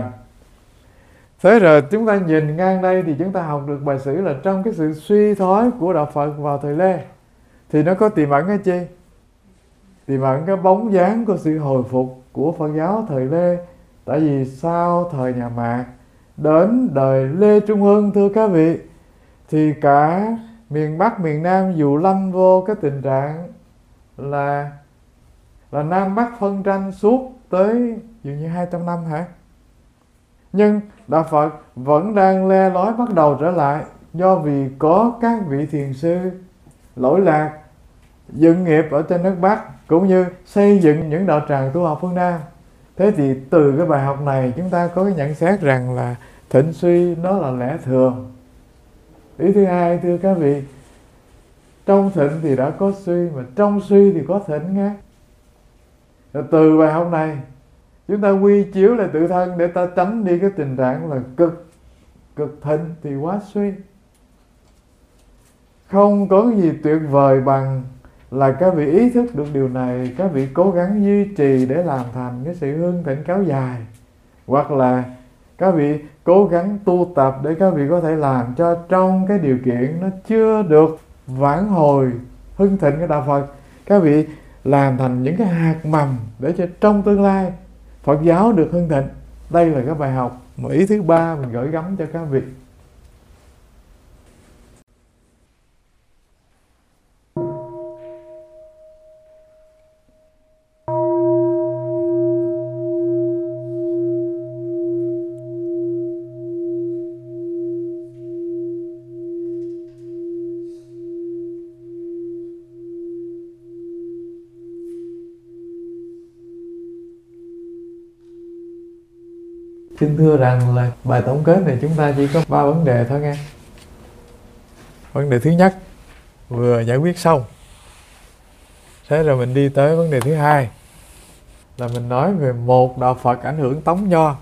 Speaker 1: Thế rồi chúng ta nhìn ngang đây thì chúng ta học được bài sử là trong cái sự suy thoái của đạo Phật vào thời Lê thì nó có tiềm ẩn cái chi? Tiềm ẩn cái bóng dáng của sự hồi phục của Phật giáo thời Lê. Tại vì sau thời nhà Mạc đến đời Lê Trung Hưng, thưa các vị, thì cả miền Bắc miền Nam dù lâm vô cái tình trạng là Nam Bắc phân tranh suốt tới dường như 200 năm hả? Nhưng đạo Phật vẫn đang le lói bắt đầu trở lại, do vì có các vị thiền sư lỗi lạc dựng nghiệp ở trên nước Bắc, cũng như xây dựng những đạo tràng tu học phương Nam. Thế thì từ cái bài học này chúng ta có cái nhận xét rằng là thịnh suy nó là lẽ thường. Ý thứ hai, thưa các vị, trong thịnh thì đã có suy, mà trong suy thì có thịnh nghe. Rồi từ bài học này chúng ta quy chiếu lại tự thân để ta tránh đi cái tình trạng là cực thịnh thì quá suy. Không có cái gì tuyệt vời bằng là các vị ý thức được điều này, các vị cố gắng duy trì để làm thành cái sự hưng thịnh kéo dài, hoặc là các vị cố gắng tu tập để các vị có thể làm cho trong cái điều kiện nó chưa được vãn hồi hưng thịnh cái đạo Phật, các vị làm thành những cái hạt mầm để cho trong tương lai Phật giáo được hưng thịnh. Đây là cái bài học mà ý thứ ba mình gửi gắm cho các vị. Xin thưa rằng là bài tổng kết này chúng ta chỉ có 3 vấn đề thôi nghe. Vấn đề thứ nhất vừa giải quyết xong. Thế rồi mình đi tới vấn đề thứ hai, là mình nói về một đạo Phật ảnh hưởng Tống Nho.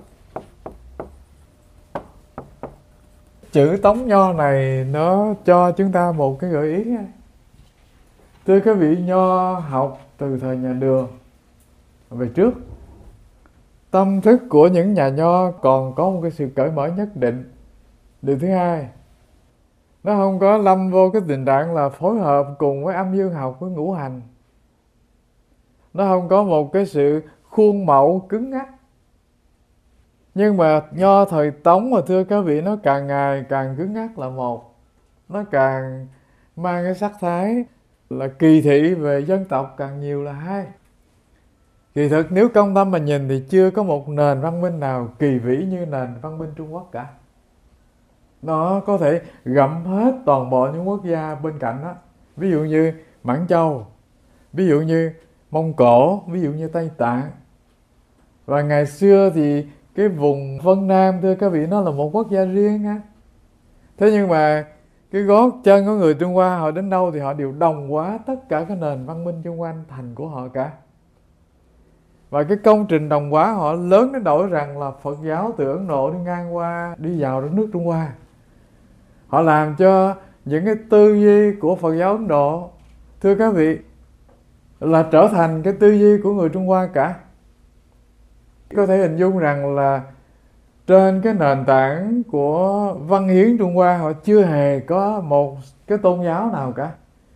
Speaker 1: Chữ Tống Nho này nó cho chúng ta một cái gợi ý nha. Thưa các vị, Nho học từ thời nhà Đường về trước, tâm thức của những nhà Nho còn có một cái sự cởi mở nhất định. Điều thứ hai, nó không có lâm vô cái tình trạng là phối hợp cùng với âm dương học với ngũ hành. Nó không có một cái sự khuôn mẫu cứng ngắc. Nhưng mà Nho thời Tống mà thưa các vị, nó càng ngày càng cứng ngắc là một. Nó càng mang cái sắc thái là kỳ thị về dân tộc càng nhiều là hai. Kỳ thực nếu công tâm mà nhìn thì chưa có một nền văn minh nào kỳ vĩ như nền văn minh Trung Quốc cả. Nó có thể gặm hết toàn bộ những quốc gia bên cạnh đó. Ví dụ như Mãn Châu, ví dụ như Mông Cổ, ví dụ như Tây Tạng. Và ngày xưa thì cái vùng Vân Nam thưa các vị, nó là một quốc gia riêng á. Thế nhưng mà cái gót chân của người Trung Hoa họ đến đâu thì họ đều đồng hóa tất cả cái nền văn minh xung quanh thành của họ cả. Và cái công trình đồng hóa họ lớn đến nỗi rằng là Phật giáo từ Ấn Độ đi ngang qua, đi vào đất nước Trung Hoa. Họ làm cho những cái tư duy của Phật giáo Ấn Độ, thưa các vị, là trở thành cái tư duy của người Trung Hoa cả. Có thể hình dung rằng là trên cái nền tảng của văn hiến Trung Hoa họ chưa hề có một cái tôn giáo nào cả.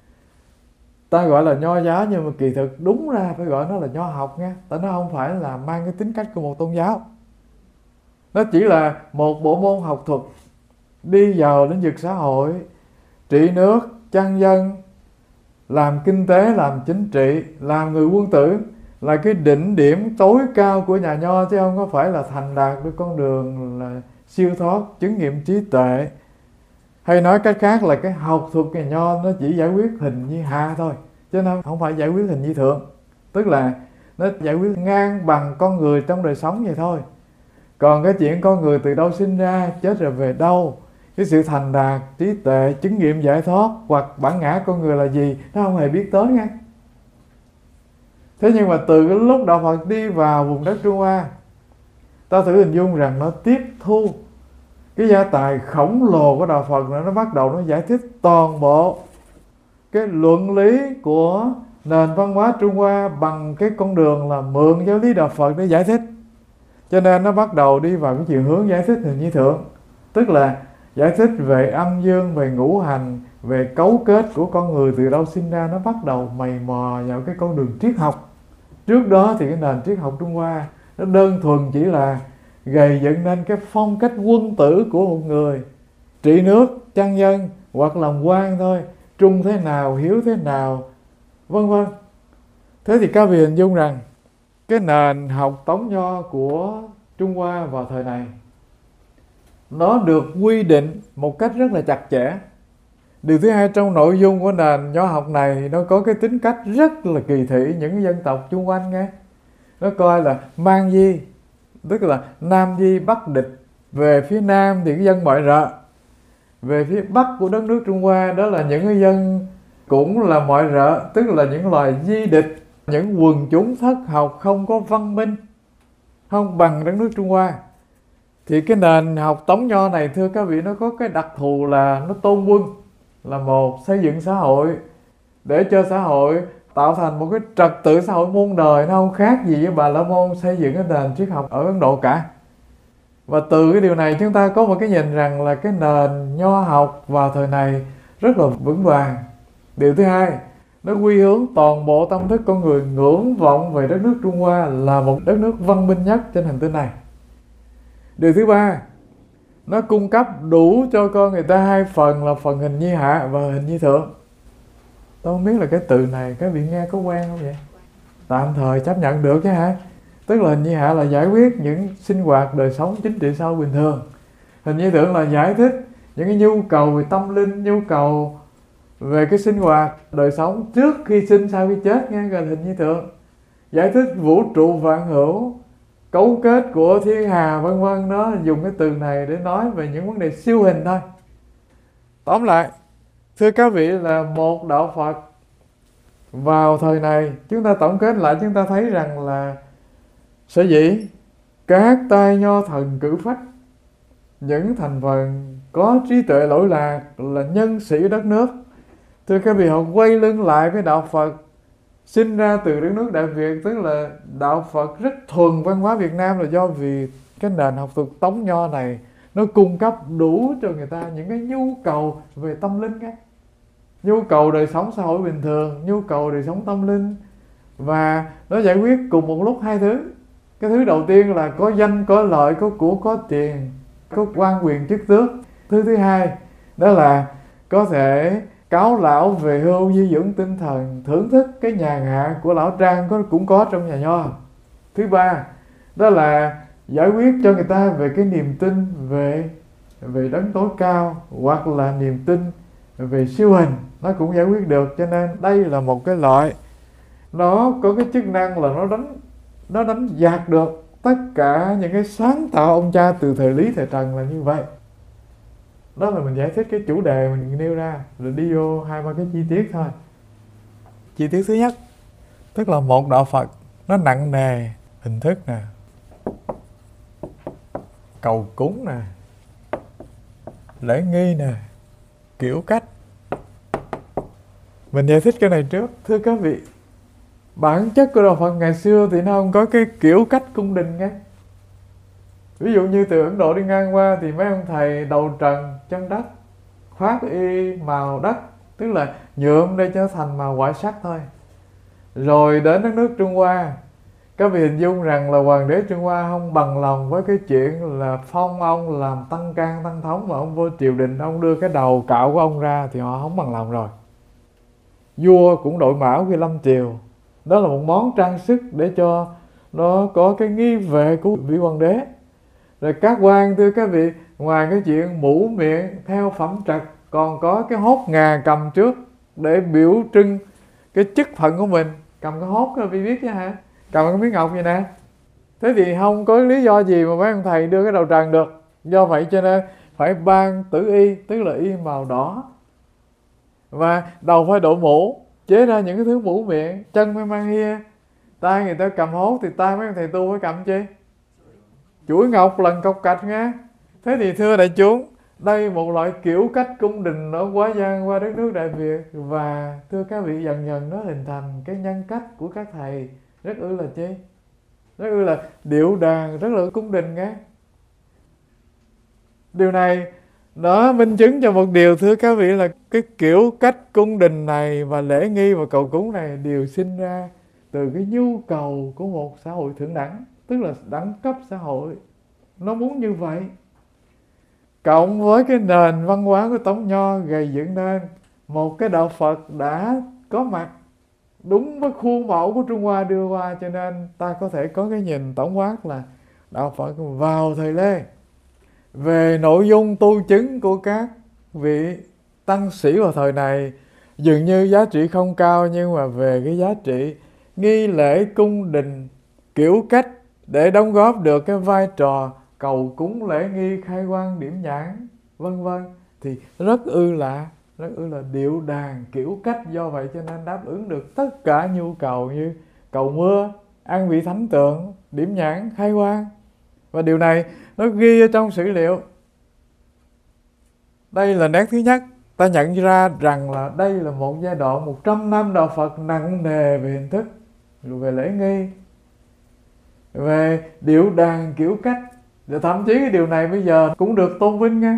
Speaker 1: Ta gọi là nho giáo nhưng mà kỳ thực đúng ra phải gọi nó là nho học nha. Tại nó không phải là mang cái tính cách của một tôn giáo. Nó chỉ là một bộ môn học thuật đi vào lĩnh vực xã hội, trị nước, chăn dân, làm kinh tế, làm chính trị, làm người quân tử, là cái đỉnh điểm tối cao của nhà nho, chứ không có phải là thành đạt được con đường là siêu thoát, chứng nghiệm trí tuệ. Hay nói cách khác là cái học thuật nhà nho nó chỉ giải quyết hình như hạ thôi, chứ nó không phải giải quyết hình như thượng. Tức là nó giải quyết ngang bằng con người trong đời sống vậy thôi. Còn cái chuyện con người từ đâu sinh ra, chết rồi về đâu, cái sự thành đạt, trí tuệ, chứng nghiệm giải thoát hoặc bản ngã con người là gì, nó không hề biết tới nha. Thế nhưng mà từ cái lúc Đạo Phật đi vào vùng đất Trung Hoa, ta thử hình dung rằng nó tiếp thu cái gia tài khổng lồ của Đạo Phật, nó bắt đầu nó giải thích toàn bộ cái luận lý của nền văn hóa Trung Hoa bằng cái con đường là mượn giáo lý Đạo Phật để giải thích. Cho nên nó bắt đầu đi vào cái chiều hướng giải thích hình như thượng, tức là giải thích về âm dương, về ngũ hành, về cấu kết của con người từ đâu sinh ra. Nó bắt đầu mày mò vào cái con đường triết học. Trước đó thì cái nền triết học Trung Hoa nó đơn thuần chỉ là gầy dựng nên cái phong cách quân tử của một người, trị nước, chăn dân hoặc làm quan thôi, trung thế nào, hiếu thế nào, vân vân. Thế thì các vị hình dung rằng cái nền học Tống Nho của Trung Hoa vào thời này nó được quy định một cách rất là chặt chẽ. Điều thứ hai, trong nội dung của nền nho học này nó có cái tính cách rất là kỳ thị những dân tộc chung quanh nghe. Nó coi là mang di, tức là nam di bắc địch. Về phía nam thì cái dân ngoại rợ, về phía bắc của đất nước Trung Hoa đó là những cái dân cũng là ngoại rợ, tức là những loài di địch, những quần chúng thất học không có văn minh, không bằng đất nước Trung Hoa. Thì cái nền học Tống Nho này thưa các vị, nó có cái đặc thù là nó tôn quân là một, xây dựng xã hội để cho xã hội tạo thành một cái trật tự xã hội muôn đời. Nó không khác gì với Bà La Môn xây dựng cái nền triết học ở Ấn Độ cả. Và từ cái điều này chúng ta có một cái nhìn rằng là cái nền nho học vào thời này rất là vững vàng. Điều thứ hai, nó quy hướng toàn bộ tâm thức con người ngưỡng vọng về đất nước Trung Hoa là một đất nước văn minh nhất trên hành tinh này. Điều thứ ba, nó cung cấp đủ cho con người ta hai phần là phần hình nhi hạ và hình nhi thượng. Tôi không biết là cái từ này các vị nghe có quen không vậy? Tạm thời chấp nhận được chứ hả? Tức là hình nhi hạ là giải quyết những sinh hoạt đời sống chính trị xã hội bình thường. Hình nhi thượng là giải thích những cái nhu cầu về tâm linh, nhu cầu về cái sinh hoạt đời sống trước khi sinh, sau khi chết nghe, gọi là hình nhi thượng. Giải thích vũ trụ vạn hữu, cấu kết của thiên hà vân vân. Nó dùng cái từ này để nói về những vấn đề siêu hình thôi. Tóm lại, thưa các vị, là một đạo Phật vào thời này, chúng ta tổng kết lại chúng ta thấy rằng là sở dĩ các tay nho thần cử phách, những thành phần có trí tuệ lỗi lạc là nhân sĩ đất nước, thưa các vị, họ quay lưng lại với đạo Phật sinh ra từ đất nước Đại Việt, tức là đạo Phật rất thuần văn hóa Việt Nam, là do vì cái nền học thuật Tống Nho này nó cung cấp đủ cho người ta những cái nhu cầu về tâm linh ấy. Nhu cầu đời sống xã hội bình thường, nhu cầu đời sống tâm linh, và nó giải quyết cùng một lúc hai thứ. Cái thứ đầu tiên là có danh, có lợi, có của, có tiền, có quan quyền chức tước. Thứ thứ hai đó là có thể cáo lão về hưu, dinh dưỡng tinh thần, thưởng thức cái nhàn hạ của lão Trang cũng có trong nhà nho. Thứ ba đó là giải quyết cho người ta về cái niềm tin về đấng tối cao, hoặc là niềm tin về siêu hình, nó cũng giải quyết được. Cho nên đây là một cái loại nó có cái chức năng là nó đánh dạt được tất cả những cái sáng tạo ông cha từ thời Lý thời Trần là như vậy. Đó là mình giải thích cái chủ đề mình nêu ra, rồi đi vô hai ba cái chi tiết thôi. Chi tiết thứ nhất, tức là một đạo Phật nó nặng nề hình thức nè, cầu cúng nè, lễ nghi nè, kiểu cách. Mình giải thích cái này trước. Thưa các vị, Bản chất của đạo Phật ngày xưa thì nó không có cái kiểu cách cung đình nghe. Ví dụ như từ Ấn Độ đi ngang qua thì mấy ông thầy đầu trần chân đất, khoác y màu đất, tức là nhuộm để cho thành màu white sắc thôi. Rồi đến đất nước Trung Hoa, các vị hình dung rằng là hoàng đế Trung Hoa không bằng lòng với cái chuyện là phong ông làm tăng can tăng thống, mà ông vô triều đình ông đưa cái đầu cạo của ông ra thì họ không bằng lòng rồi. Vua cũng đội mão khi lâm triều, đó là một món trang sức để cho nó có cái nghi vệ của vị hoàng đế. Rồi các quan, thưa các vị, ngoài cái chuyện mũ miệng theo phẩm trật, còn có cái hốt ngà cầm trước để biểu trưng cái chức phận của mình. Cầm cái hốt các vị biết chứ hả? Cầm cái miếng ngọc vậy nè. Thế thì không có lý do gì mà mấy ông thầy đưa cái đầu trần được. Do vậy cho nên phải ban tử y, tức là y màu đỏ. Và đầu phải đội mũ, chế ra những cái thứ mũ miệng, chân phải mang hia, tay người ta cầm hốt thì tay mấy ông thầy tu phải cầm chi? Chuỗi ngọc lần cọc cạch nghe. Thế thì thưa đại chúng, đây một loại kiểu cách cung đình ở quá gian qua đất nước Đại Việt. Và thưa các vị, dần dần nó hình thành cái nhân cách của các thầy rất ư là chi? Rất ư là điệu đàn, rất là cung đình nghe. Điều này nó minh chứng cho một điều, thưa các vị, là cái kiểu cách cung đình này và lễ nghi và cầu cúng này đều sinh ra từ cái nhu cầu của một xã hội thượng đẳng, tức là đẳng cấp xã hội. Nó muốn như vậy. Cộng với cái nền văn hóa của Tống Nho gầy dựng nên một cái đạo Phật đã có mặt đúng với khuôn mẫu của Trung Hoa đưa qua, cho nên ta có thể có cái nhìn tổng quát là đạo Phật vào thời Lê. Về nội dung tu chứng của các vị tăng sĩ vào thời này dường như giá trị không cao, nhưng mà về cái giá trị nghi lễ cung đình, kiểu cách để đóng góp được cái vai trò cầu cúng lễ nghi, khai quang, điểm nhãn, vân vân, thì rất ư là điệu đàn kiểu cách. Do vậy cho nên đáp ứng được tất cả nhu cầu như cầu mưa, an vị thánh tượng, điểm nhãn, khai quang. Và điều này nó ghi ở trong sử liệu. Đây là nét thứ nhất. Ta nhận ra rằng là đây là một giai đoạn 100 năm đạo Phật nặng nề về hình thức, về lễ nghi, về điệu đàn kiểu cách. Và thậm chí cái điều này bây giờ cũng được tôn vinh nha.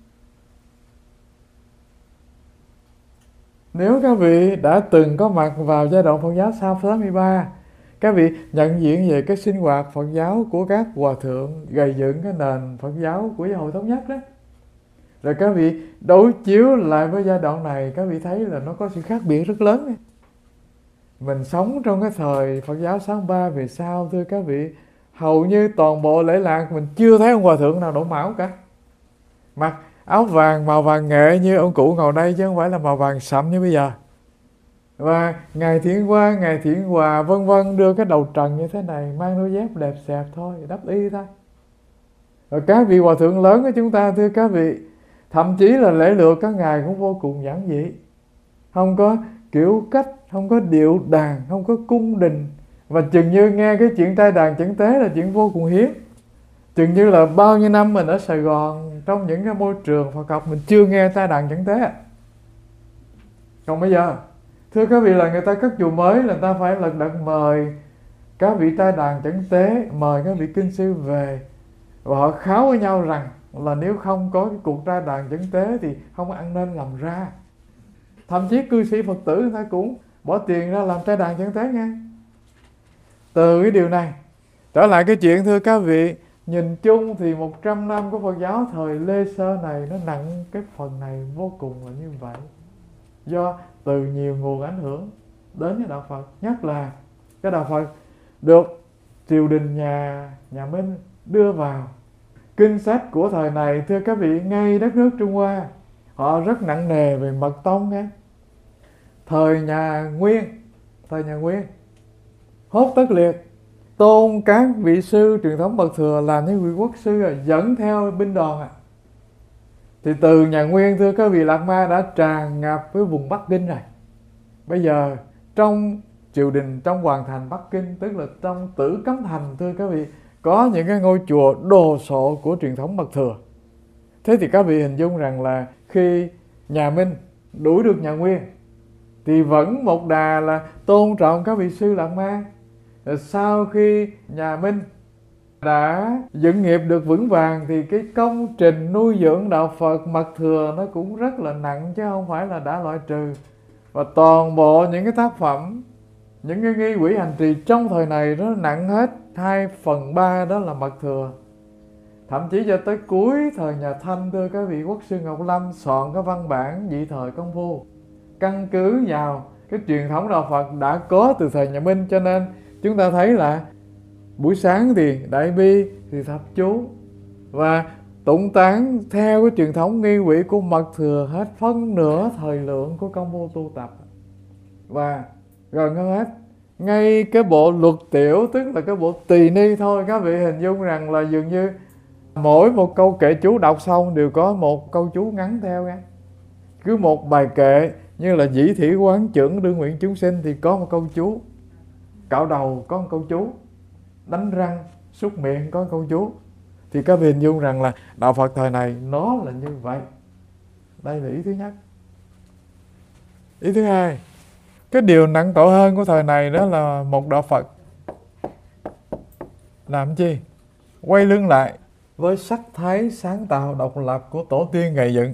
Speaker 1: Nếu các vị đã từng có mặt vào giai đoạn Phật giáo sau 83, các vị nhận diện về cái sinh hoạt Phật giáo của các hòa thượng gầy dựng cái nền Phật giáo của Giáo hội Thống nhất đó. Rồi các vị đối chiếu lại với giai đoạn này, các vị thấy là nó có sự khác biệt rất lớn. Mình sống trong cái thời Phật giáo sáng ba về sau, thưa các vị, hầu như toàn bộ lễ lạc mình chưa thấy ông hòa thượng nào đổ mão cả. Mặc áo vàng, màu vàng nghệ như ông cụ ngồi đây, chứ không phải là màu vàng sậm như bây giờ. Và Ngài Thiện Quang, Ngài Thiện Hòa vân vân đưa cái đầu trần như thế này, mang đôi dép đẹp xẹp thôi, đắp y thôi. Rồi các vị hòa thượng lớn của chúng ta, thưa các vị, thậm chí là lễ lược các ngài cũng vô cùng giản dị, không có kiểu cách, không có điệu đàn, không có cung đình. Và chừng như nghe cái chuyện trai đàn chẩn tế là chuyện vô cùng hiếm. Chừng như là bao nhiêu năm mình ở Sài Gòn, trong những cái môi trường Phật học, mình chưa nghe trai đàn chẩn tế. Còn bây giờ, thưa các vị, là người ta cất chùa mới là người ta phải lật đật mời các vị trai đàn chẩn tế, mời các vị kinh sư về. Và họ kháo với nhau rằng là nếu không có cái cuộc trai đàn chẩn tế thì không ăn nên làm ra. Thậm chí cư sĩ Phật tử người ta cũng bỏ tiền ra làm trai đàn chẩn tế nghe. Từ cái điều này trở lại cái chuyện, thưa các vị, nhìn chung thì 100 năm của Phật giáo thời Lê Sơ này nó nặng cái phần này vô cùng là như vậy. Do từ nhiều nguồn ảnh hưởng đến với đạo Phật, nhất là cái đạo Phật được triều đình nhà Minh đưa vào. Kinh sách của thời này, thưa các vị, ngay đất nước Trung Hoa họ rất nặng nề về mật tông nghe. Thời nhà Nguyên Hốt Tất Liệt tôn các vị sư truyền thống bậc thừa làm những vị quốc sư dẫn theo binh đoàn. Thì từ nhà Nguyên, thưa các vị, Lạt Ma đã tràn ngập với vùng Bắc Kinh rồi. Bây giờ trong triều đình, trong hoàng thành Bắc Kinh, tức là trong Tử Cấm Thành, thưa các vị, có những cái ngôi chùa đồ sộ của truyền thống bậc thừa. Thế thì các vị hình dung rằng là khi nhà Minh đuổi được nhà Nguyên thì vẫn một đà là tôn trọng các vị sư Lạt Ma. Sau khi nhà Minh đã dựng nghiệp được vững vàng thì cái công trình nuôi dưỡng đạo Phật mật thừa nó cũng rất là nặng, chứ không phải là đã loại trừ. Và toàn bộ những cái tác phẩm, những cái nghi quỹ hành trì trong thời này nó nặng hết 2/3 đó là mật thừa. Thậm chí cho tới cuối thời nhà Thanh, thưa các vị, Quốc sư Ngọc Lâm soạn cái văn bản Vị Thời Công Phu, căn cứ vào cái truyền thống đạo Phật đã có từ thời nhà Minh. Cho nên chúng ta thấy là buổi sáng thì đại bi, thì thập chú và tụng tán theo cái truyền thống nghi quỹ của mật thừa hết phân nửa thời lượng của công phu tu tập. Và gần hơn hết, ngay cái bộ luật tiểu, tức là cái bộ tỳ ni thôi, các vị hình dung rằng là dường như mỗi một câu kệ chú đọc xong đều có một câu chú ngắn theo nha. Cứ một bài kệ như là dĩ thủy quán trưởng đương nguyện chúng sinh thì có một câu chú, cạo đầu có một câu chú, đánh răng súc miệng có một câu chú. Thì các vị hình dung rằng là đạo Phật thời này nó là như vậy. Đây là ý thứ nhất. Ý thứ hai, cái điều nặng tội hơn của thời này đó là một đạo Phật làm chi? Quay lưng lại với sắc thái sáng tạo độc lập của tổ tiên gây dựng.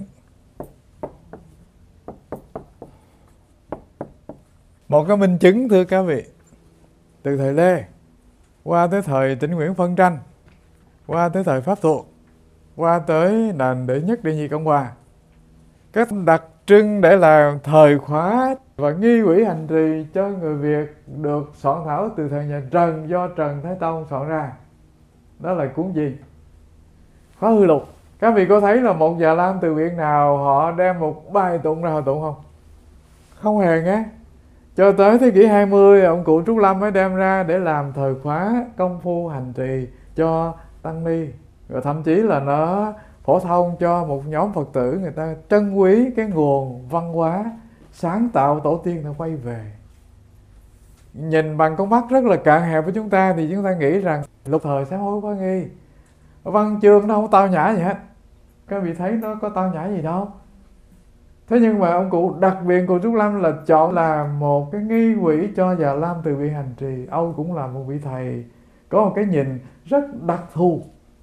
Speaker 1: Một cái minh chứng, thưa các vị, từ thời Lê qua tới thời Tĩnh Nguyễn phân tranh, qua tới thời Pháp thuộc, qua tới nền đệ nhất đệ nhị Cộng hòa, các đặc trưng để làm thời khóa và nghi quỹ hành trì cho người Việt được soạn thảo từ thời nhà Trần, do Trần Thái Tông soạn ra. Đó là cuốn gì? Khóa Hư Lục. Các vị có thấy là một Già Lam từ viện nào họ đem một bài tụng ra họ tụng không? Không hề nghe. Cho tới thế kỷ 20, ông cụ Trúc Lâm mới đem ra để làm thời khóa công phu hành trì cho tăng ni. Rồi thậm chí là nó phổ thông cho một nhóm Phật tử, người ta trân quý cái nguồn văn hóa sáng tạo tổ tiên nó quay về. Nhìn bằng con mắt rất là cạn hẹp với chúng ta thì chúng ta nghĩ rằng lục thời sám hối quá nghi, văn chương nó không tao nhã gì hết. Các vị thấy nó có tao nhã gì đâu. Thế nhưng mà ông cụ đặc biệt, cụ Trúc Lâm là chọn là một cái nghi quỹ cho Già Lam từ viện hành trì. Ông cũng là một vị thầy có một cái nhìn rất đặc thù.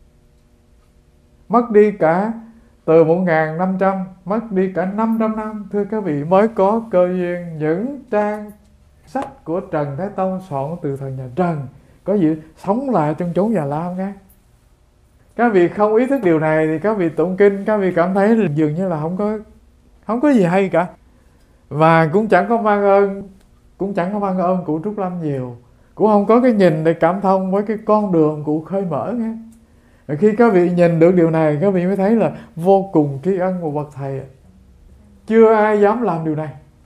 Speaker 1: Mất đi cả từ 1500, mất đi cả 500 năm, thưa các vị, mới có cơ duyên những trang sách của Trần Thái Tông soạn từ thời nhà Trần có gì sống lại trong chốn Già Lam nghe. Các vị không ý thức điều này thì các vị tụng kinh, các vị cảm thấy dường như là không có gì hay cả. Và cũng chẳng có mang ơn cụ Trúc Lâm nhiều, cũng không có cái nhìn để cảm thông với cái con đường cụ khơi mở nghe. Khi các vị nhìn được điều này, các vị mới thấy là vô cùng tri ân một bậc thầy. Chưa ai dám làm điều này.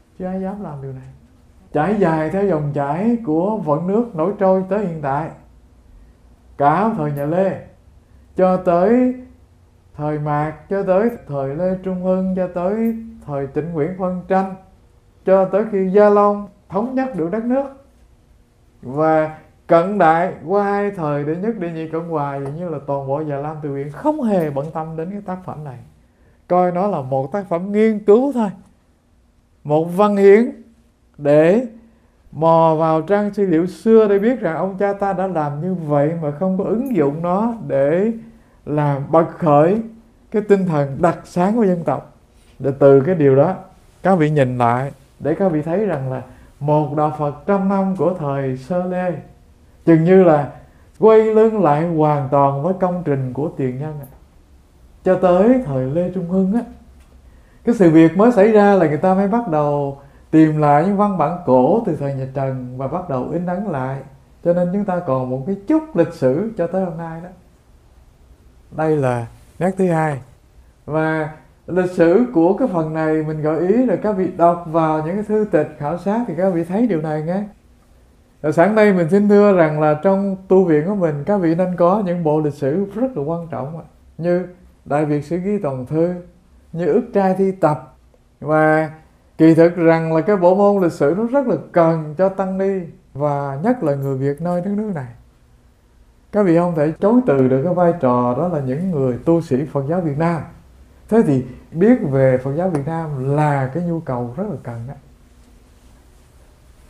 Speaker 1: Trải dài theo dòng chảy của vận nước nổi trôi tới hiện tại, cả thời nhà Lê cho tới thời Mạc, cho tới thời Lê Trung Hưng, cho tới thời Tĩnh Nguyễn phân tranh, cho tới khi Gia Long thống nhất được đất nước, và cận đại qua hai thời đệ nhất đệ nhị Cộng hòa, dường như là toàn bộ Già Lam từ viện không hề bận tâm đến cái tác phẩm này, coi nó là một tác phẩm nghiên cứu thôi, một văn hiến để mò vào trang tư liệu xưa để biết rằng ông cha ta đã làm như vậy, mà không có ứng dụng nó để làm bật khởi cái tinh thần đặc sáng của dân tộc. Để từ cái điều đó các vị nhìn lại để các vị thấy rằng là một đạo Phật 100 năm của thời sơ Lê chừng như là quay lưng lại hoàn toàn với công trình của tiền nhân. Cho tới thời Lê Trung Hưng á, cái sự việc mới xảy ra là người ta mới bắt đầu tìm lại những văn bản cổ từ thời nhà Trần và bắt đầu in ấn lại. Cho nên chúng ta còn một cái chút lịch sử cho tới hôm nay đó. Đây là nét thứ hai. Và lịch sử của cái phần này mình gợi ý là các vị đọc vào những cái thư tịch khảo sát thì các vị thấy điều này nghe. Rồi sáng nay mình xin thưa rằng là trong tu viện của mình, các vị nên có những bộ lịch sử rất là quan trọng, như Đại Việt Sử Ký Toàn Thư, như Ức Trai Thi Tập. Và kỳ thực rằng là cái bộ môn lịch sử nó rất là cần cho tăng ni, và nhất là người Việt nơi đất nước này. Các vị không thể chối từ được cái vai trò đó là những người tu sĩ Phật giáo Việt Nam. Thế thì biết về Phật giáo Việt Nam là cái nhu cầu rất là cần đó.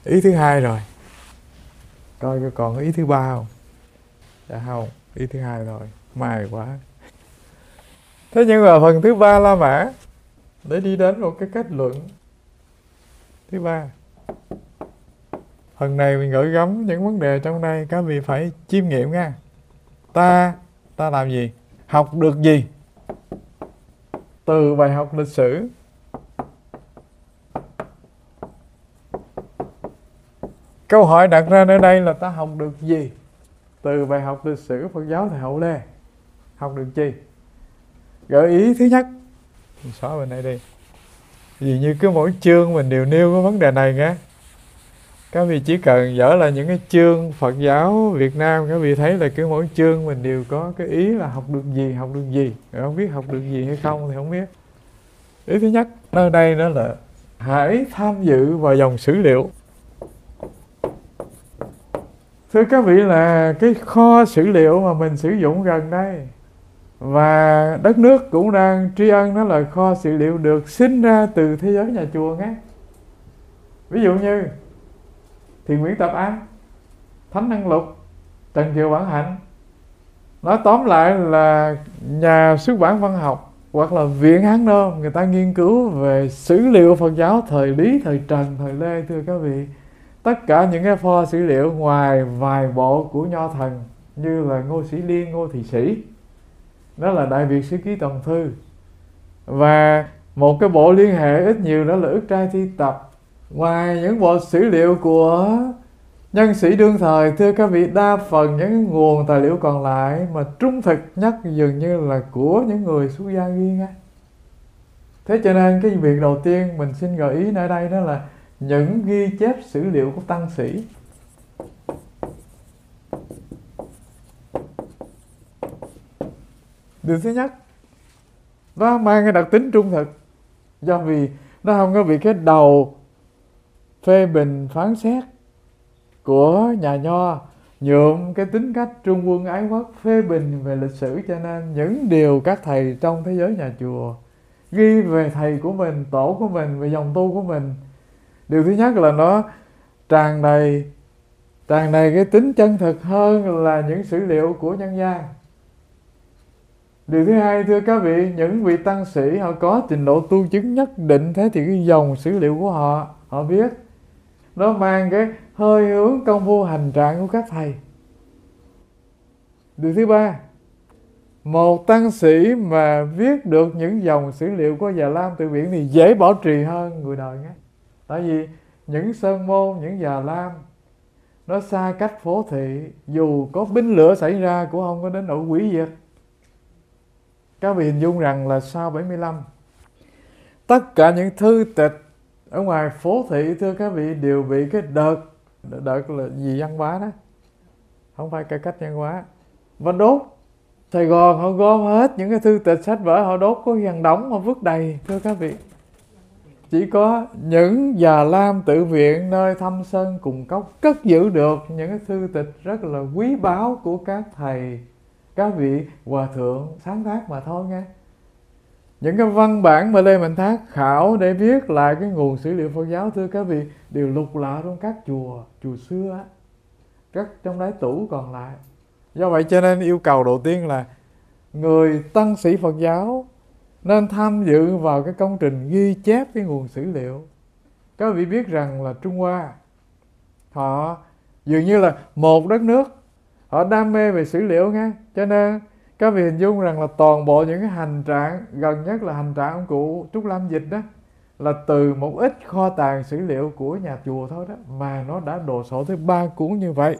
Speaker 1: Ý thứ hai rồi, coi còn ý thứ ba không? Dạ không, ý thứ hai rồi, may quá. Thế nhưng mà phần thứ ba La Mã để đi đến một cái kết luận thứ ba. Phần này mình gửi gắm những vấn đề trong đây, các vị phải chiêm nghiệm nha. Ta làm gì? Học được gì từ bài học lịch sử? Câu hỏi đặt ra ở đây là ta học được gì từ bài học lịch sử Phật giáo thời Hậu Lê? Học được gì? Gợi ý thứ nhất, mình xóa bên đây đi, vì như cứ mỗi chương mình đều nêu cái vấn đề này nghe. Các vị chỉ cần dở là những cái chương Phật giáo Việt Nam, các vị thấy là cứ mỗi chương mình đều có cái ý là học được gì, học được gì. Rồi không biết học được gì hay không thì không biết. Ý thứ nhất nơi đây đó là hãy tham dự vào dòng sử liệu. Thưa các vị, là cái kho sử liệu mà mình sử dụng gần đây và đất nước cũng đang tri ân, nó là kho sử liệu được sinh ra từ thế giới nhà chùa nghe. Ví dụ như Thiền Nguyễn Tập An, Thánh Năng Lục, Trần Kiều Bản Hạnh. Nói tóm lại là nhà xuất bản văn học hoặc là Viện Hán Nôm, người ta nghiên cứu về sử liệu Phật giáo thời Lý, thời Trần, thời Lê. Thưa các vị, tất cả những cái pho sử liệu ngoài vài bộ của Nho Thần như là Ngô Sĩ Liên, Ngô Thị Sĩ, đó là Đại Việt Sử Ký Toàn Thư, và một cái bộ liên hệ ít nhiều đó là Ức Trai Thi Tập. Ngoài những bộ sử liệu của nhân sĩ đương thời, thưa các vị, đa phần những nguồn tài liệu còn lại mà trung thực nhất dường như là của những người xuất gia ghi nghe. Thế cho nên cái việc đầu tiên mình xin gợi ý ở đây đó là những ghi chép sử liệu của tăng sĩ. Điều thứ nhất, nó mang cái đặc tính trung thực, do vì nó không có bị cái đầu phê bình phán xét của nhà Nho nhuộm cái tính cách trung quân ái quốc, phê bình về lịch sử. Cho nên những điều các thầy trong thế giới nhà chùa ghi về thầy của mình, tổ của mình, về dòng tu của mình, điều thứ nhất là nó tràn đầy cái tính chân thực hơn là những sử liệu của nhân gian. Điều thứ hai, thưa các vị, những vị tăng sĩ họ có trình độ tu chứng nhất định, thế thì cái dòng sử liệu của họ biết nó mang cái hơi hướng công phu hành trạng của các thầy. Điều thứ ba, một tăng sĩ mà viết được những dòng sử liệu của Già Lam Tự Viễn thì dễ bảo trì hơn người đời nghe. Tại vì những sơn môn, những Già Lam nó xa cách phổ thị, dù có binh lửa xảy ra cũng không có đến nỗi hủy diệt. Các vị hình dung rằng là sau 75, tất cả những thư tịch ở ngoài phố thị, thưa các vị, đều bị cái đợt là gì văn hóa đó, không phải cải cách văn hóa, và đốt. Sài Gòn họ gom hết những cái thư tịch sách vở, họ đốt, có gần đống họ vứt đầy. Thưa các vị, chỉ có những Già Lam Tự Viện nơi Thâm Sơn Cùng Cốc cất giữ được những cái thư tịch rất là quý báu của các thầy, các vị hòa thượng sáng tác mà thôi nghe. Những cái văn bản mà Lê Mạnh Thác khảo để viết lại cái nguồn sử liệu Phật giáo, thưa các vị, đều lục lọi trong các chùa xưa, các trong đáy tủ còn lại. Do vậy cho nên yêu cầu đầu tiên là người tăng sĩ Phật giáo nên tham dự vào cái công trình ghi chép cái nguồn sử liệu. Các vị biết rằng là Trung Hoa họ dường như là một đất nước, họ đam mê về sử liệu nghe. Cho nên các vị hình dung rằng là toàn bộ những cái hành trạng, gần nhất là hành trạng ông cụ Trúc Lâm dịch đó, là từ một ít kho tàng sử liệu của nhà chùa thôi đó, mà nó đã đồ sổ tới 3 cuốn như vậy.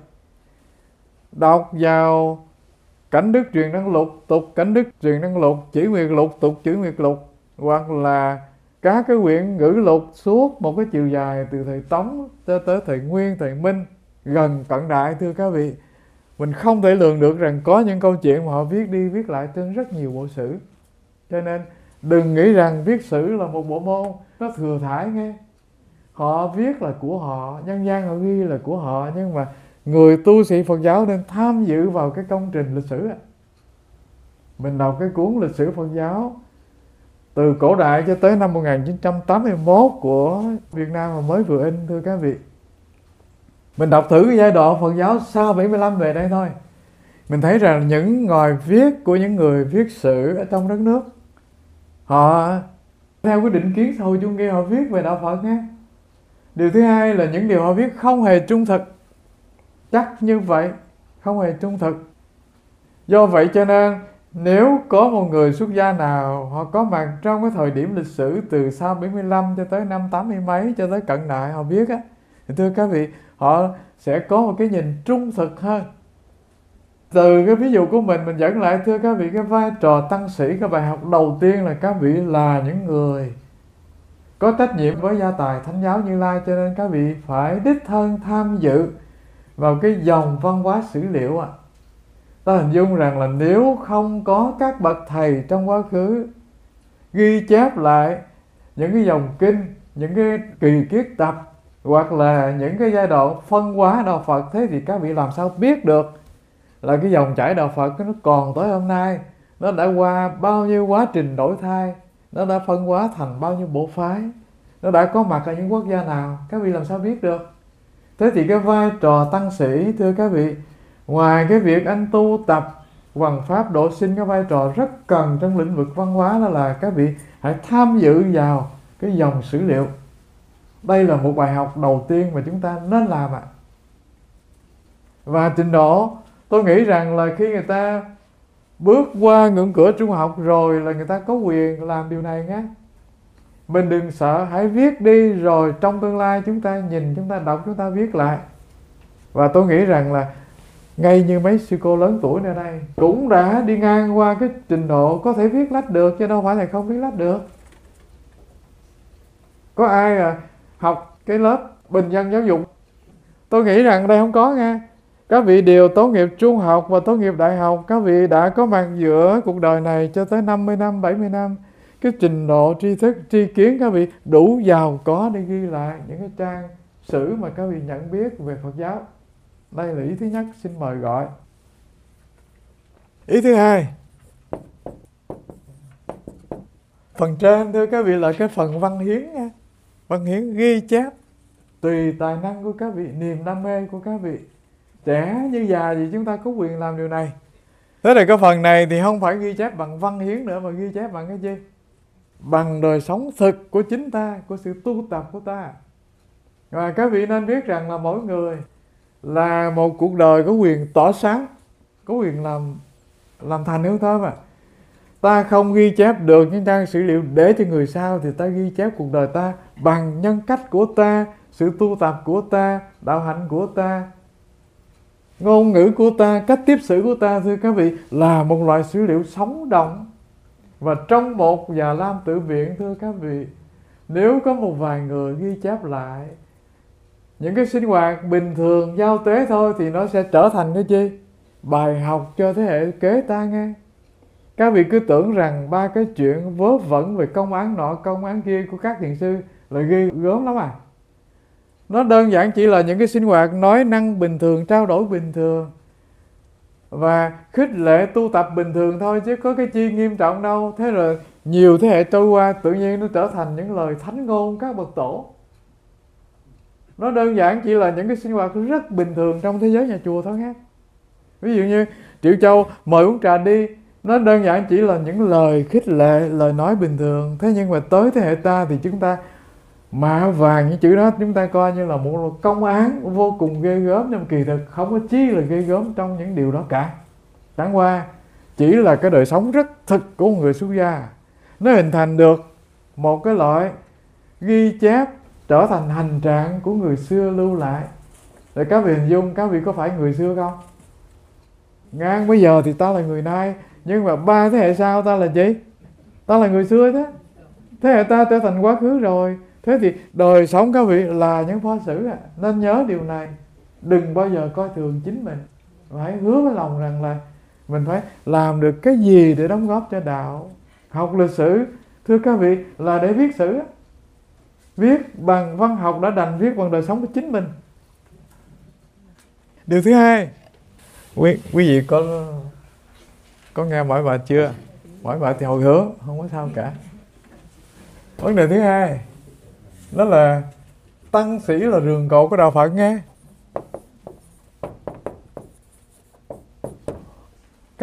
Speaker 1: Đọc vào Cảnh Đức Truyền Đăng Lục, tục Cảnh Đức Truyền Đăng Lục, Chữ Nguyệt Lục, tục Chữ Nguyệt Lục, hoặc là các cái quyển ngữ lục suốt một cái chiều dài từ thời Tống cho tới thời Nguyên, thời Minh, gần cận đại. Thưa các vị, mình không thể lường được rằng có những câu chuyện mà họ viết đi viết lại trên rất nhiều bộ sử. Cho nên đừng nghĩ rằng viết sử là một bộ môn nó thừa thãi nghe. Họ viết là của họ, nhân gian họ ghi là của họ, nhưng mà người tu sĩ Phật giáo nên tham dự vào cái công trình lịch sử. Mình đọc cái cuốn lịch sử Phật giáo từ cổ đại cho tới năm 1981 của Việt Nam mà mới vừa in, thưa các vị. Mình đọc thử cái giai đoạn Phật giáo sau 75 về đây thôi, mình thấy rằng những ngòi viết của những người viết sử ở trong đất nước, họ theo cái định kiến xã hội chủ nghĩa họ viết về đạo Phật nha. Điều thứ hai là những điều họ viết không hề trung thực. Chắc như vậy, không hề trung thực. Do vậy cho nên nếu có một người xuất gia nào họ có mặt trong cái thời điểm lịch sử từ sau 75 cho tới năm 80 mấy cho tới cận đại họ viết á, thì thưa các vị, họ sẽ có một cái nhìn trung thực hơn. Từ cái ví dụ của mình dẫn lại thưa các vị, cái vai trò tăng sĩ, cái bài học đầu tiên là các vị là những người có trách nhiệm với gia tài Thánh giáo Như Lai, cho nên các vị phải đích thân tham dự vào cái dòng văn hóa sử liệu ạ. Ta hình dung rằng là nếu không có các bậc thầy trong quá khứ ghi chép lại những cái dòng kinh, những cái kỳ kiết tập hoặc là những cái giai đoạn phân hóa đạo Phật, thế thì các vị làm sao biết được là cái dòng chảy đạo Phật nó còn tới hôm nay, nó đã qua bao nhiêu quá trình đổi thay, nó đã phân hóa thành bao nhiêu bộ phái, nó đã có mặt ở những quốc gia nào, các vị làm sao biết được. Thế thì cái vai trò tăng sĩ thưa các vị, ngoài cái việc anh tu tập hoằng pháp độ sinh, cái vai trò rất cần trong lĩnh vực văn hóa đó là các vị hãy tham dự vào cái dòng sử liệu. Đây là một bài học đầu tiên mà chúng ta nên làm ạ. Và trình độ, tôi nghĩ rằng là khi người ta bước qua ngưỡng cửa trung học rồi là người ta có quyền làm điều này nhé. Mình đừng sợ, hãy viết đi, rồi trong tương lai chúng ta nhìn, chúng ta đọc, chúng ta viết lại. Và tôi nghĩ rằng là ngay như mấy sư cô lớn tuổi nơi đây cũng đã đi ngang qua cái trình độ có thể viết lách được, chứ đâu phải là không viết lách được. Có ai học cái lớp bình dân giáo dục? Tôi nghĩ rằng đây không có nha. Các vị đều tốt nghiệp trung học và tốt nghiệp đại học, các vị đã có mặt giữa cuộc đời này cho tới 50 năm, 70 năm. Cái trình độ tri thức, tri kiến các vị đủ giàu có để ghi lại những cái trang sử mà các vị nhận biết về Phật giáo. Đây là ý thứ nhất, xin mời gọi. Ý thứ hai, phần trên thưa các vị là cái phần văn hiến nha. Văn hiến ghi chép tùy tài năng của các vị, niềm đam mê của các vị. Trẻ như già gì chúng ta có quyền làm điều này. Thế thì cái phần này thì không phải ghi chép bằng văn hiến nữa, mà ghi chép bằng cái gì? Bằng đời sống thực của chính ta, của sự tu tập của ta. Và các vị nên biết rằng là mỗi người là một cuộc đời có quyền tỏ sáng, có quyền làm thành hiếu thơm. Ta không ghi chép được những trang sử liệu để cho người sau, thì ta ghi chép cuộc đời ta bằng nhân cách của ta, sự tu tập của ta, đạo hạnh của ta, ngôn ngữ của ta, cách tiếp xử của ta, thưa các vị, là một loại sử liệu sống động. Và trong một Già Lam Tự Viện, thưa các vị, nếu có một vài người ghi chép lại những cái sinh hoạt bình thường giao tế thôi, thì nó sẽ trở thành cái gì? Bài học cho thế hệ kế ta nghe. Các vị cứ tưởng rằng ba cái chuyện vớ vẩn về công án nọ công án kia của các thiền sư là ghê gớm lắm à. Nó đơn giản chỉ là những cái sinh hoạt nói năng bình thường, trao đổi bình thường và khích lệ tu tập bình thường thôi, chứ có cái chi nghiêm trọng đâu. Thế rồi nhiều thế hệ trôi qua, tự nhiên nó trở thành những lời thánh ngôn các bậc tổ. Nó đơn giản chỉ là những cái sinh hoạt rất bình thường trong thế giới nhà chùa thôi nhé. Ví dụ như Triệu Châu mời uống trà đi, nó đơn giản chỉ là những lời khích lệ, lời nói bình thường. Thế nhưng mà tới thế hệ ta thì chúng ta mạ vàng những chữ đó, chúng ta coi như là một công án vô cùng ghê gớm, nhưng kỳ thực không có chi là ghê gớm trong những điều đó cả. Chẳng qua chỉ là cái đời sống rất thực của một người xuất gia, nó hình thành được một cái loại ghi chép trở thành hành trạng của người xưa lưu lại. Rồi các vị hình dung, các vị có phải người xưa không? Ngang bây giờ thì ta là người nay, nhưng mà ba thế hệ sau ta là gì? Ta là người xưa thế. Thế hệ ta trở thành quá khứ rồi. Thế thì đời sống các vị là những pho sử à. Nên nhớ điều này, đừng bao giờ coi thường chính mình. Phải hứa với lòng rằng là mình phải làm được cái gì để đóng góp cho đạo. Học lịch sử, thưa các vị, là để viết sử. Viết bằng văn học đã đành viết bằng đời sống của chính mình. Điều thứ hai, quý vị có nghe hỏi bà chưa? Hỏi bà thì hồi hướng, không có sao cả. Vấn đề thứ hai, đó là tăng sĩ là rường cột của đạo Phật nghe.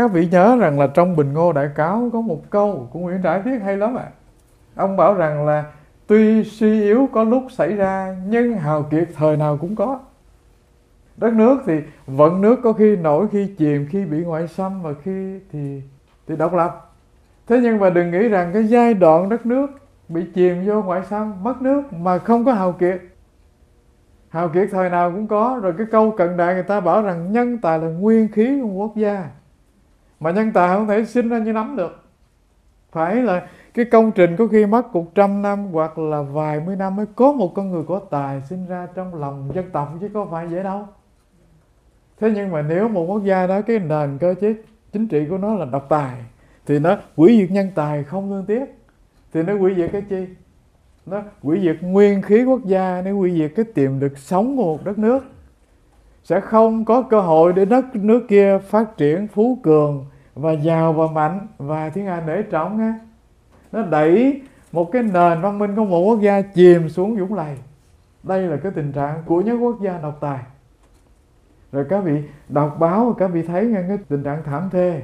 Speaker 1: Các vị nhớ rằng là trong Bình Ngô Đại Cáo có một câu của Nguyễn Trãi viết hay lắm ạ. Ông bảo rằng là tuy suy yếu có lúc xảy ra, nhưng hào kiệt thời nào cũng có. Đất nước thì vận nước có khi nổi, khi chìm, khi bị ngoại xâm, và khi thì độc lập. Thế nhưng mà đừng nghĩ rằng cái giai đoạn đất nước bị chìm vô ngoại xâm, mất nước mà không có hào kiệt. Hào kiệt thời nào cũng có. Rồi cái câu cận đại người ta bảo rằng nhân tài là nguyên khí của quốc gia. Mà nhân tài không thể sinh ra như nấm được. Phải là cái công trình có khi mất 100 năm hoặc là vài mươi năm mới có một con người có tài sinh ra trong lòng dân tộc, chứ có phải vậy đâu. Thế nhưng mà nếu một quốc gia đó cái nền cơ chế chính trị của nó là độc tài, thì nó hủy diệt nhân tài không thương tiếc. Thì nó hủy diệt cái chi? Nó hủy diệt nguyên khí quốc gia, nó hủy diệt cái tiềm lực sống của một đất nước. Sẽ không có cơ hội để đất nước kia phát triển phú cường và giàu và mạnh và thiên hạ nể trọng ha. Nó đẩy một cái nền văn minh của một quốc gia chìm xuống vũng lầy. Đây là cái tình trạng của những quốc gia độc tài. Rồi các vị đọc báo, các vị thấy cái tình trạng thảm thê.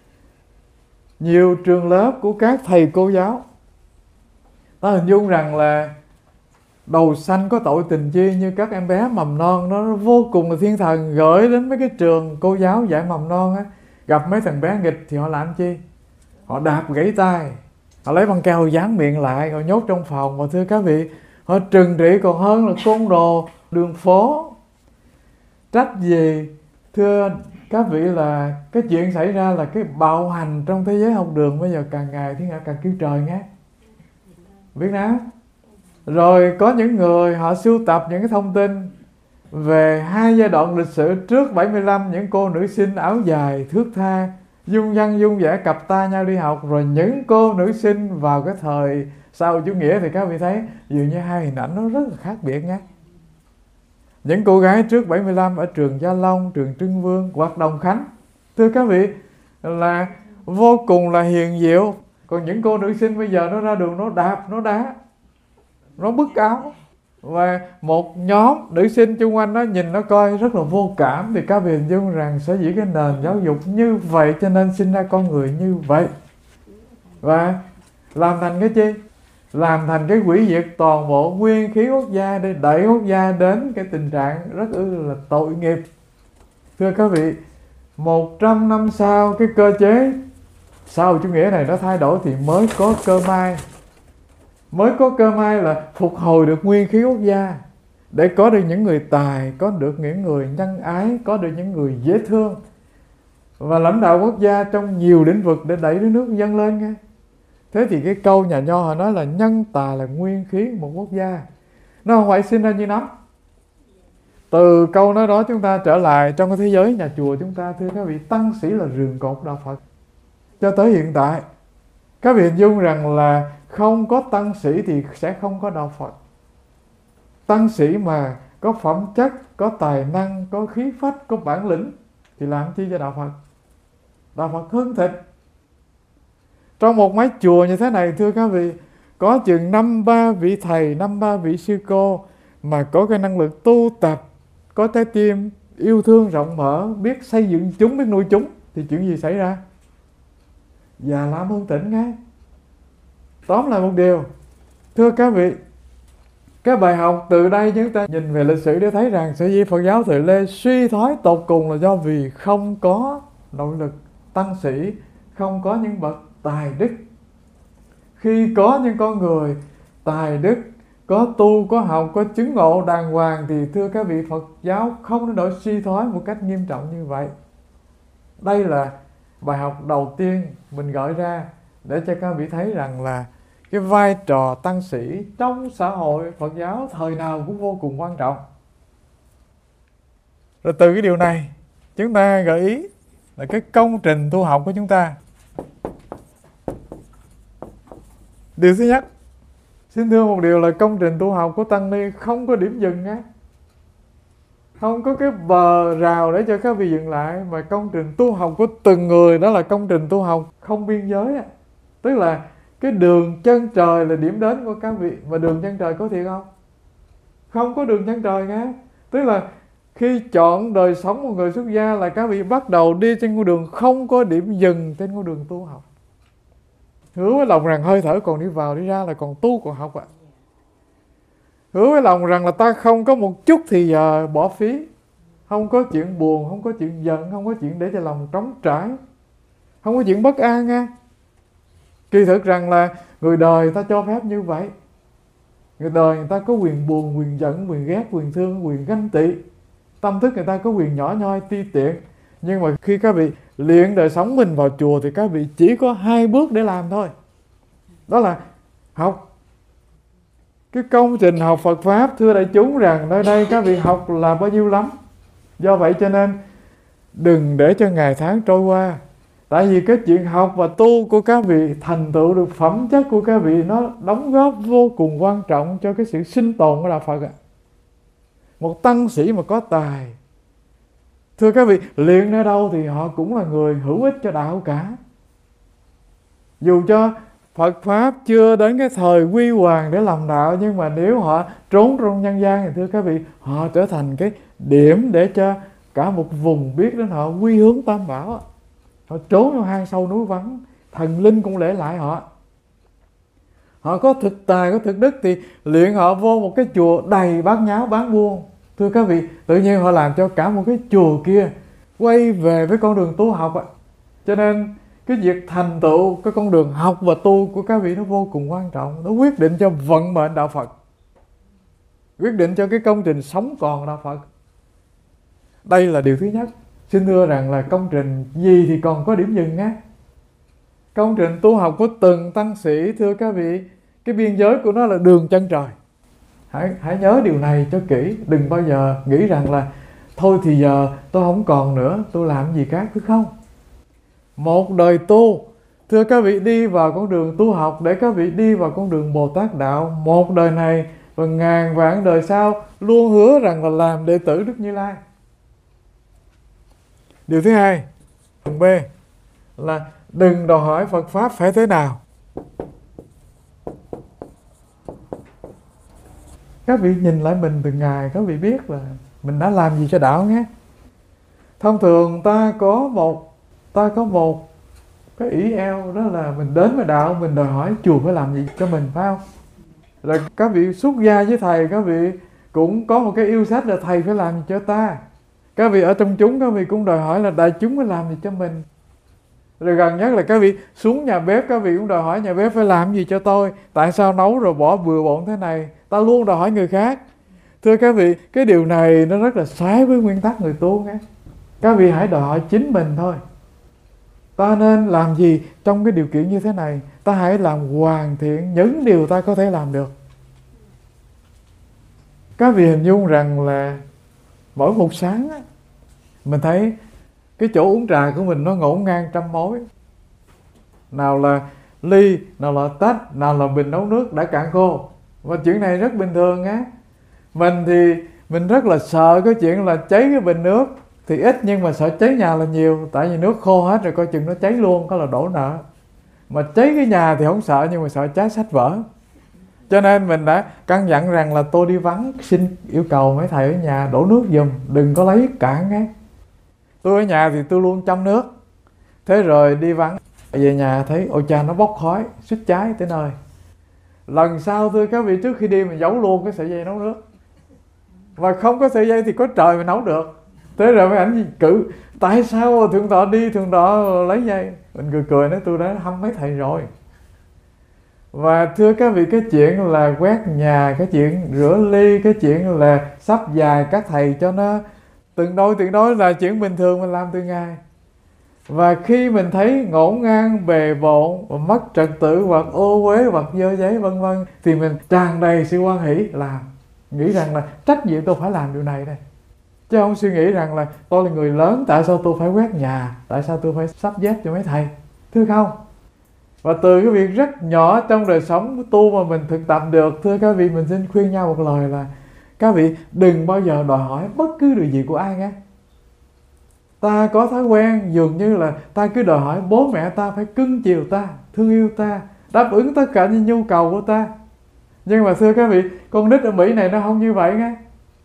Speaker 1: Nhiều trường lớp của các thầy cô giáo, ta hình dung rằng là đầu xanh có tội tình chi, như các em bé mầm non nó vô cùng là thiên thần gửi đến mấy cái trường cô giáo dạy mầm non á, gặp mấy thằng bé nghịch thì họ làm chi? Họ đạp gãy tay, họ lấy băng keo dán miệng lại, họ nhốt trong phòng. Và thưa các vị, họ trừng trị còn hơn là côn đồ đường phố. Trách gì thưa các vị là cái chuyện xảy ra là cái bạo hành trong thế giới học đường bây giờ càng ngày thiên hạ càng kêu trời nghe. Việt Nam. Rồi có những người họ sưu tập những cái thông tin về hai giai đoạn lịch sử trước 75, những cô nữ sinh áo dài thướt tha, dung dăng dung vẻ cặp ta nhau đi học, rồi những cô nữ sinh vào cái thời sau chủ nghĩa, thì các vị thấy dường như hai hình ảnh nó rất là khác biệt nhé. Những cô gái trước 75 ở trường Gia Long, trường Trưng Vương hoặc Đồng Khánh, thưa các vị, là vô cùng là hiền diệu. Còn những cô nữ sinh bây giờ nó ra đường nó đạp, nó đá, nó bứt áo. Và một nhóm nữ sinh chung quanh nó nhìn nó coi rất là vô cảm. Thì các vị hình dung rằng sở dĩ cái nền giáo dục như vậy cho nên sinh ra con người như vậy. Và làm thành cái chi? Làm thành cái hủy diệt toàn bộ nguyên khí quốc gia để đẩy quốc gia đến cái tình trạng rất là tội nghiệp. Thưa các vị, 100 năm sau cái cơ chế sau chủ nghĩa này nó thay đổi thì mới có cơ may. Mới có cơ may là phục hồi được nguyên khí quốc gia, để có được những người tài, có được những người nhân ái, có được những người dễ thương và lãnh đạo quốc gia trong nhiều lĩnh vực để đẩy nước dâng lên nghe. Thế thì cái câu nhà Nho họ nói là nhân tài là nguyên khí một quốc gia, nó không phải sinh ra như nấm. Từ câu nói đó chúng ta trở lại trong cái thế giới nhà chùa chúng ta, thưa các vị, tăng sĩ là rường cột đạo Phật. Cho tới hiện tại, các vị hình dung rằng là không có tăng sĩ thì sẽ không có đạo Phật. Tăng sĩ mà có phẩm chất, có tài năng, có khí phách, có bản lĩnh thì làm chi cho đạo Phật? Đạo Phật hưng thịnh. Trong một mái chùa như thế này, thưa các vị, có chừng 5-3 vị thầy, 5-3 vị sư cô mà có cái năng lực tu tập, có trái tim yêu thương rộng mở, biết xây dựng chúng, biết nuôi chúng, thì chuyện gì xảy ra? Già lam hương tĩnh ngay. Tóm lại một điều, thưa các vị, cái bài học từ đây chúng ta nhìn về lịch sử để thấy rằng sở dĩ Phật giáo thời Lê suy thoái tột cùng là do vì không có nội lực tăng sĩ, không có những bậc tài đức. Khi có những con người tài đức, có tu, có học, có chứng ngộ đàng hoàng thì thưa các vị, Phật giáo không đến nỗi suy thoái một cách nghiêm trọng như vậy. Đây là bài học đầu tiên mình gọi ra để cho các vị thấy rằng là cái vai trò tăng sĩ trong xã hội Phật giáo thời nào cũng vô cùng quan trọng. Rồi từ cái điều này chúng ta gợi ý là cái công trình tu học của chúng ta. Điều thứ nhất, xin thưa một điều là công trình tu học của Tăng Ni không có điểm dừng á. Không có cái bờ rào để cho các vị dừng lại, mà công trình tu học của từng người đó là công trình tu học không biên giới á. Tức là cái đường chân trời là điểm đến của các vị. Mà đường chân trời có thiệt không? Không có đường chân trời nghe. Tức là Khi chọn đời sống một người xuất gia là các vị bắt đầu đi trên con đường không có điểm dừng trên con đường tu học. Hứa với lòng rằng hơi thở còn đi vào đi ra là còn tu còn học ạ. Hứa với lòng rằng là ta không có một chút thì giờ bỏ phí. Không có chuyện buồn, không có chuyện giận, không có chuyện để cho lòng trống trải, không có chuyện bất an nha. Kỳ thực rằng là người đời ta cho phép như vậy. Người đời người ta có quyền buồn, quyền giận, quyền ghét, quyền thương, quyền ganh tị. Tâm thức người ta có quyền nhỏ nhoi, ti tiện. Nhưng mà khi các vị luyện đời sống mình vào chùa thì các vị chỉ có 2 bước để làm thôi. Đó là học. Cái công trình học Phật Pháp, thưa đại chúng rằng nơi đây các vị học là bao nhiêu lắm. Do vậy cho nên đừng để cho ngày tháng trôi qua. Tại vì cái chuyện học và tu của các vị, thành tựu được phẩm chất của các vị, nó đóng góp vô cùng quan trọng cho cái sự sinh tồn của đạo Phật ạ. Một tăng sĩ mà có tài, thưa các vị, luyện ở đâu thì họ cũng là người hữu ích cho đạo cả. Dù cho Phật Pháp chưa đến cái thời huy hoàng để làm đạo, nhưng mà nếu họ trốn trong nhân gian thì thưa các vị, họ trở thành cái điểm để cho cả một vùng biết đến họ quy hướng Tam Bảo. Họ trốn trong hang sâu núi vắng, thần linh cũng lễ lại họ. Họ có thực tài, có thực đức thì luyện họ vô một cái chùa đầy bát nháo bán buôn. Thưa các vị, tự nhiên họ làm cho cả một cái chùa kia quay về với con đường tu học ạ. Cho nên cái việc thành tựu cái con đường học và tu của các vị nó vô cùng quan trọng. Nó quyết định cho vận mệnh đạo Phật, quyết định cho cái công trình sống còn đạo Phật. Đây là điều thứ nhất. Xin thưa rằng là công trình gì thì còn có điểm dừng á. Công trình tu học của từng tăng sĩ, thưa các vị, cái biên giới của nó là đường chân trời. Hãy nhớ điều này cho kỹ. Đừng bao giờ nghĩ rằng là thôi thì giờ tôi không còn nữa, tôi làm gì khác, phải không? Một đời tu, thưa các vị, đi vào con đường tu học để các vị đi vào con đường Bồ Tát đạo. Một đời này và ngàn vạn đời sau luôn hứa rằng là làm đệ tử Đức Như Lai. Điều thứ hai, phần B, là đừng đòi hỏi Phật Pháp phải thế nào. Các vị nhìn lại mình từng ngày, các vị biết là mình đã làm gì cho đạo nhé. Thông thường ta có một cái ý eo, đó là mình đến với đạo, mình đòi hỏi chùa phải làm gì cho mình, phải không? Rồi các vị xuất gia với thầy, các vị cũng có một cái yêu sách là thầy phải làm gì cho ta. Các vị ở trong chúng, các vị cũng đòi hỏi là đại chúng phải làm gì cho mình. Rồi gần nhất là các vị xuống nhà bếp, các vị cũng đòi hỏi nhà bếp phải làm gì cho tôi. Tại sao nấu rồi bỏ bừa bộn thế này? Ta luôn đòi hỏi người khác. Thưa các vị, cái điều này nó rất là trái với nguyên tắc người tu nghe. Các vị hãy đòi hỏi chính mình thôi. Ta nên làm gì trong cái điều kiện như thế này? Ta hãy làm hoàn thiện những điều ta có thể làm được. Các vị hình dung rằng là mỗi một sáng á, mình thấy cái chỗ uống trà của mình nó ngổn ngang trăm mối. Nào là ly, nào là tách, nào là bình nấu nước đã cạn khô. Và chuyện này rất bình thường á. Mình thì mình rất là sợ cái chuyện là cháy cái bình nước thì ít, nhưng mà sợ cháy nhà là nhiều. Tại vì nước khô hết rồi coi chừng nó cháy luôn, có là đổ nợ. Mà cháy cái nhà thì không sợ, nhưng mà sợ cháy sách vở. Cho nên mình đã căn dặn rằng là tôi đi vắng, xin yêu cầu mấy thầy ở nhà đổ nước giùm, đừng có lấy cạn nghe. Tôi ở nhà thì tôi luôn chăm nước. Thế rồi đi vắng, về nhà thấy ôi cha nó bốc khói, xích cháy tới nơi. Lần sau thưa các vị, trước khi đi mình giấu luôn cái sợi dây nấu nước. Và không có sợi dây thì có trời mà nấu được. Thế rồi mấy ảnh gì cự, tại sao thượng tọa đi, thượng tọa lấy dây. Mình cười cười nói tôi đã hâm mấy thầy rồi. Và thưa các vị, cái chuyện là quét nhà, cái chuyện rửa ly, cái chuyện là sắp dài các thầy cho nó từng đôi là chuyện bình thường mình làm từ ngày. Và khi mình thấy ngổn ngang, bề bộn, và mất trật tự hoặc ô uế hoặc dơ giấy vân vân, thì mình tràn đầy sự hoan hỷ làm, nghĩ rằng là trách nhiệm tôi phải làm điều này đây. Chứ không suy nghĩ rằng là tôi là người lớn, tại sao tôi phải quét nhà, tại sao tôi phải sắp xếp cho mấy thầy, thưa không? Và từ cái việc rất nhỏ trong đời sống tu mà mình thực tập được, thưa các vị, mình xin khuyên nhau một lời là các vị đừng bao giờ đòi hỏi bất cứ điều gì của ai nghe. Ta có thói quen dường như là ta cứ đòi hỏi bố mẹ ta phải cưng chiều ta, thương yêu ta, đáp ứng tất cả những nhu cầu của ta. Nhưng mà thưa các vị, con nít ở Mỹ này nó không như vậy nghe.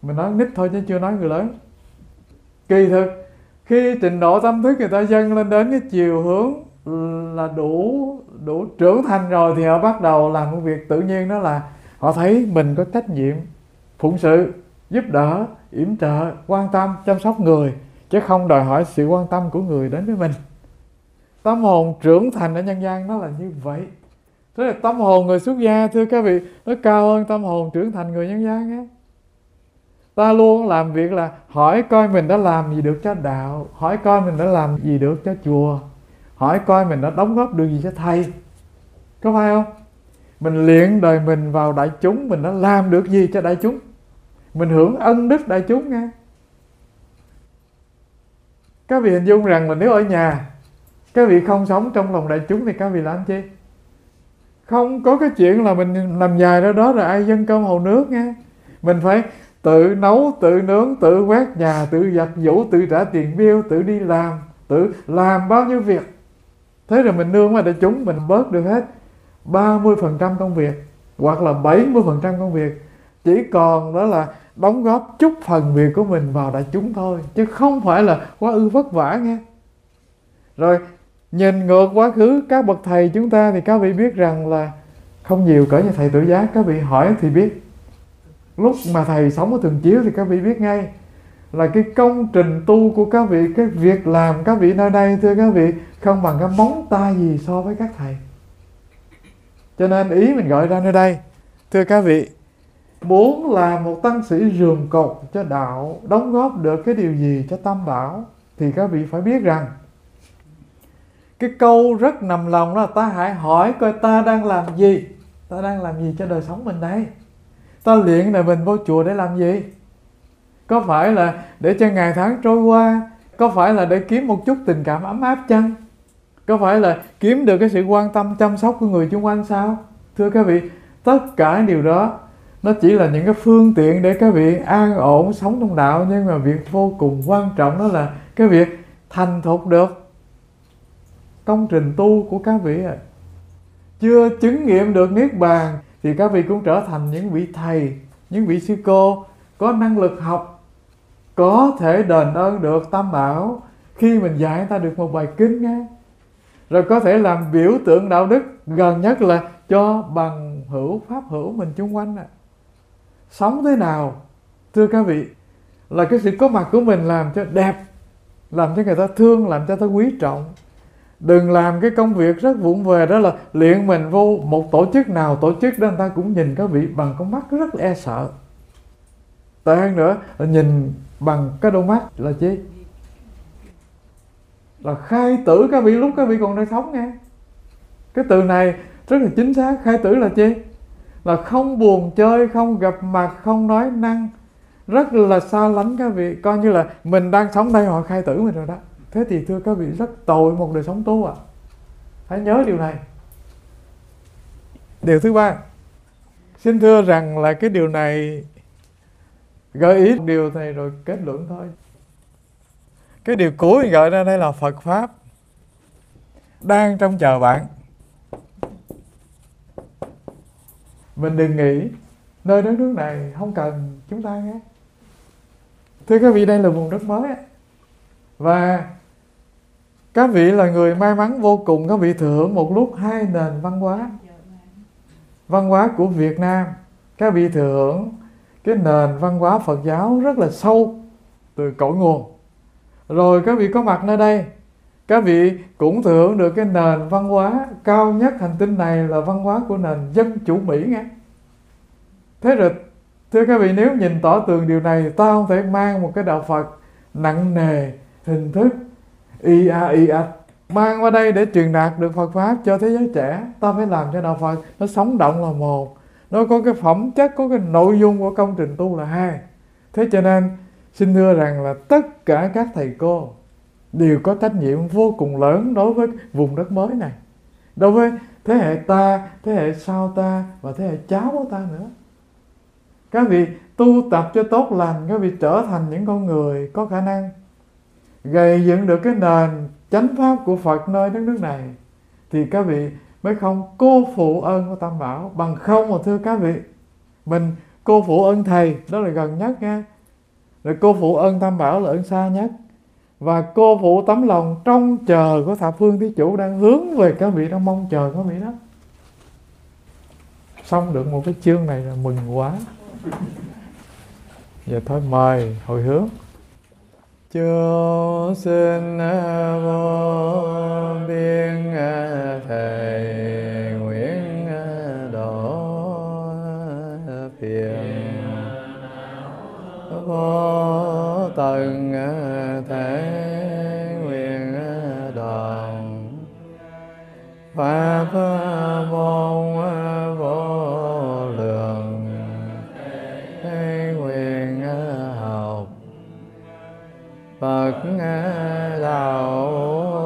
Speaker 1: Mình nói nít thôi chứ chưa nói người lớn. Kỳ thực khi trình độ tâm thức người ta dâng lên đến cái chiều hướng là đủ trưởng thành rồi, thì họ bắt đầu làm công việc tự nhiên, đó là họ thấy mình có trách nhiệm phụng sự, giúp đỡ, yểm trợ, quan tâm, chăm sóc người, chứ không đòi hỏi sự quan tâm của người đến với mình. Tâm hồn trưởng thành ở nhân gian nó là như vậy. Thế là tâm hồn người xuất gia, thưa các vị, nó cao hơn tâm hồn trưởng thành người nhân gian ấy. Ta luôn làm việc là hỏi coi mình đã làm gì được cho đạo, hỏi coi mình đã làm gì được cho chùa, hỏi coi mình đã đóng góp được gì cho thầy. Có phải không? Mình luyện đời mình vào đại chúng, mình đã làm được gì cho đại chúng, mình hưởng ân đức đại chúng nghe. Các vị hình dung rằng là nếu ở nhà các vị không sống trong lòng đại chúng thì các vị làm chi? Không có cái chuyện là mình làm dài ra đó rồi ai dâng cơm hầu nước nghe. Mình phải tự nấu, tự nướng, tự quét nhà, tự giặt giũ, tự trả tiền bill, tự đi làm, tự làm bao nhiêu việc. Thế rồi mình nương vào đại chúng, mình bớt được hết 30% công việc hoặc là 70% công việc. Chỉ còn đó là đóng góp chút phần việc của mình vào đại chúng thôi, chứ không phải là quá ư vất vả nghe. Rồi nhìn ngược quá khứ các bậc thầy chúng ta thì các vị biết rằng là không nhiều cỡ như thầy Tự Giác. Các vị hỏi thì biết. Lúc mà thầy sống ở Thường Chiếu thì các vị biết ngay là cái công trình tu của các vị, cái việc làm các vị nơi đây, thưa các vị, không bằng cái móng tay gì so với các thầy. Cho nên ý mình gọi ra nơi đây, thưa các vị, muốn làm một tăng sĩ rường cột cho đạo, đóng góp được cái điều gì cho Tam Bảo, thì các vị phải biết rằng cái câu rất nằm lòng đó là ta hãy hỏi coi ta đang làm gì. Ta đang làm gì cho đời sống mình đây? Ta luyện đời mình vô chùa để làm gì? Có phải là để cho ngày tháng trôi qua? Có phải là để kiếm một chút tình cảm ấm áp chăng? Có phải là kiếm được cái sự quan tâm chăm sóc của người xung quanh sao? Thưa các vị, tất cả điều đó nó chỉ là những cái phương tiện để các vị an ổn sống trong đạo. Nhưng mà việc vô cùng quan trọng đó là cái việc thành thục được công trình tu của các vị. Chưa chứng nghiệm được Niết Bàn thì các vị cũng trở thành những vị thầy, những vị sư cô có năng lực học, có thể đền ơn được Tam Bảo khi mình dạy người ta được một bài kinh nghe. Rồi có thể làm biểu tượng đạo đức, gần nhất là cho bằng hữu, pháp hữu mình chung quanh. Sống thế nào, thưa các vị, là cái sự có mặt của mình làm cho đẹp, làm cho người ta thương, làm cho người ta quý trọng. Đừng làm cái công việc rất vụng về, đó là luyện mình vô một tổ chức nào, tổ chức đó người ta cũng nhìn các vị bằng con mắt rất là e sợ. Tệ hơn nữa là nhìn bằng cái đôi mắt là chi? Là khai tử các vị lúc các vị còn đang sống nghe. Cái từ này rất là chính xác. Khai tử là chi? Là không buồn chơi, không gặp mặt, không nói năng, rất là xa lánh các vị. Coi như là mình đang sống đây, họ khai tử mình rồi đó. Thế thì thưa các vị, rất tội một đời sống tu ạ. Hãy nhớ điều này. Điều thứ ba, xin thưa rằng là cái điều này gợi ý điều này rồi kết luận thôi. Cái điều cuối mình gọi ra đây là Phật Pháp đang trông chờ bạn. Mình đừng nghĩ nơi đất nước này không cần chúng ta nghe. Thưa các vị, đây là vùng đất mới. Và các vị là người may mắn vô cùng. Các vị thừa hưởng một lúc hai nền văn hóa. Văn hóa của Việt Nam, các vị thừa hưởng cái nền văn hóa Phật giáo rất là sâu từ cội nguồn. Rồi các vị có mặt nơi đây, các vị cũng thừa hưởng được cái nền văn hóa cao nhất hành tinh này là văn hóa của nền dân chủ Mỹ nghe. Thế rồi thưa các vị, nếu nhìn tỏ tường điều này, ta không thể mang một cái đạo Phật nặng nề, hình thức y ạch mang qua đây để truyền đạt được Phật Pháp cho thế giới trẻ. Ta phải làm cho đạo Phật nó sống động là một, nó có cái phẩm chất, có cái nội dung của công trình tu là hai. Thế cho nên xin thưa rằng là tất cả các thầy cô đều có trách nhiệm vô cùng lớn đối với vùng đất mới này, đối với thế hệ ta, thế hệ sau ta và thế hệ cháu của ta nữa. Các vị tu tập cho tốt lành, các vị trở thành những con người có khả năng gây dựng được cái nền chánh pháp của Phật nơi đất nước này, thì các vị mới không cô phụ ơn của Tam Bảo. Bằng không mà thưa các vị, mình cô phụ ơn thầy, đó là gần nhất nha, Rồi cô phụ ơn Tam Bảo là ơn xa nhất. Và cô phụ tấm lòng trông chờ của thập phương thí chủ đang hướng về các vị, đang mong chờ các vị đó. Xong được một cái chương này là mừng quá. Giờ thôi mời hồi hướng. Chúng sinh vô biên thầy nguyện độ phiền vô tận thể nguyện đoàn pháp môn vô lượng nguyện học Phật đạo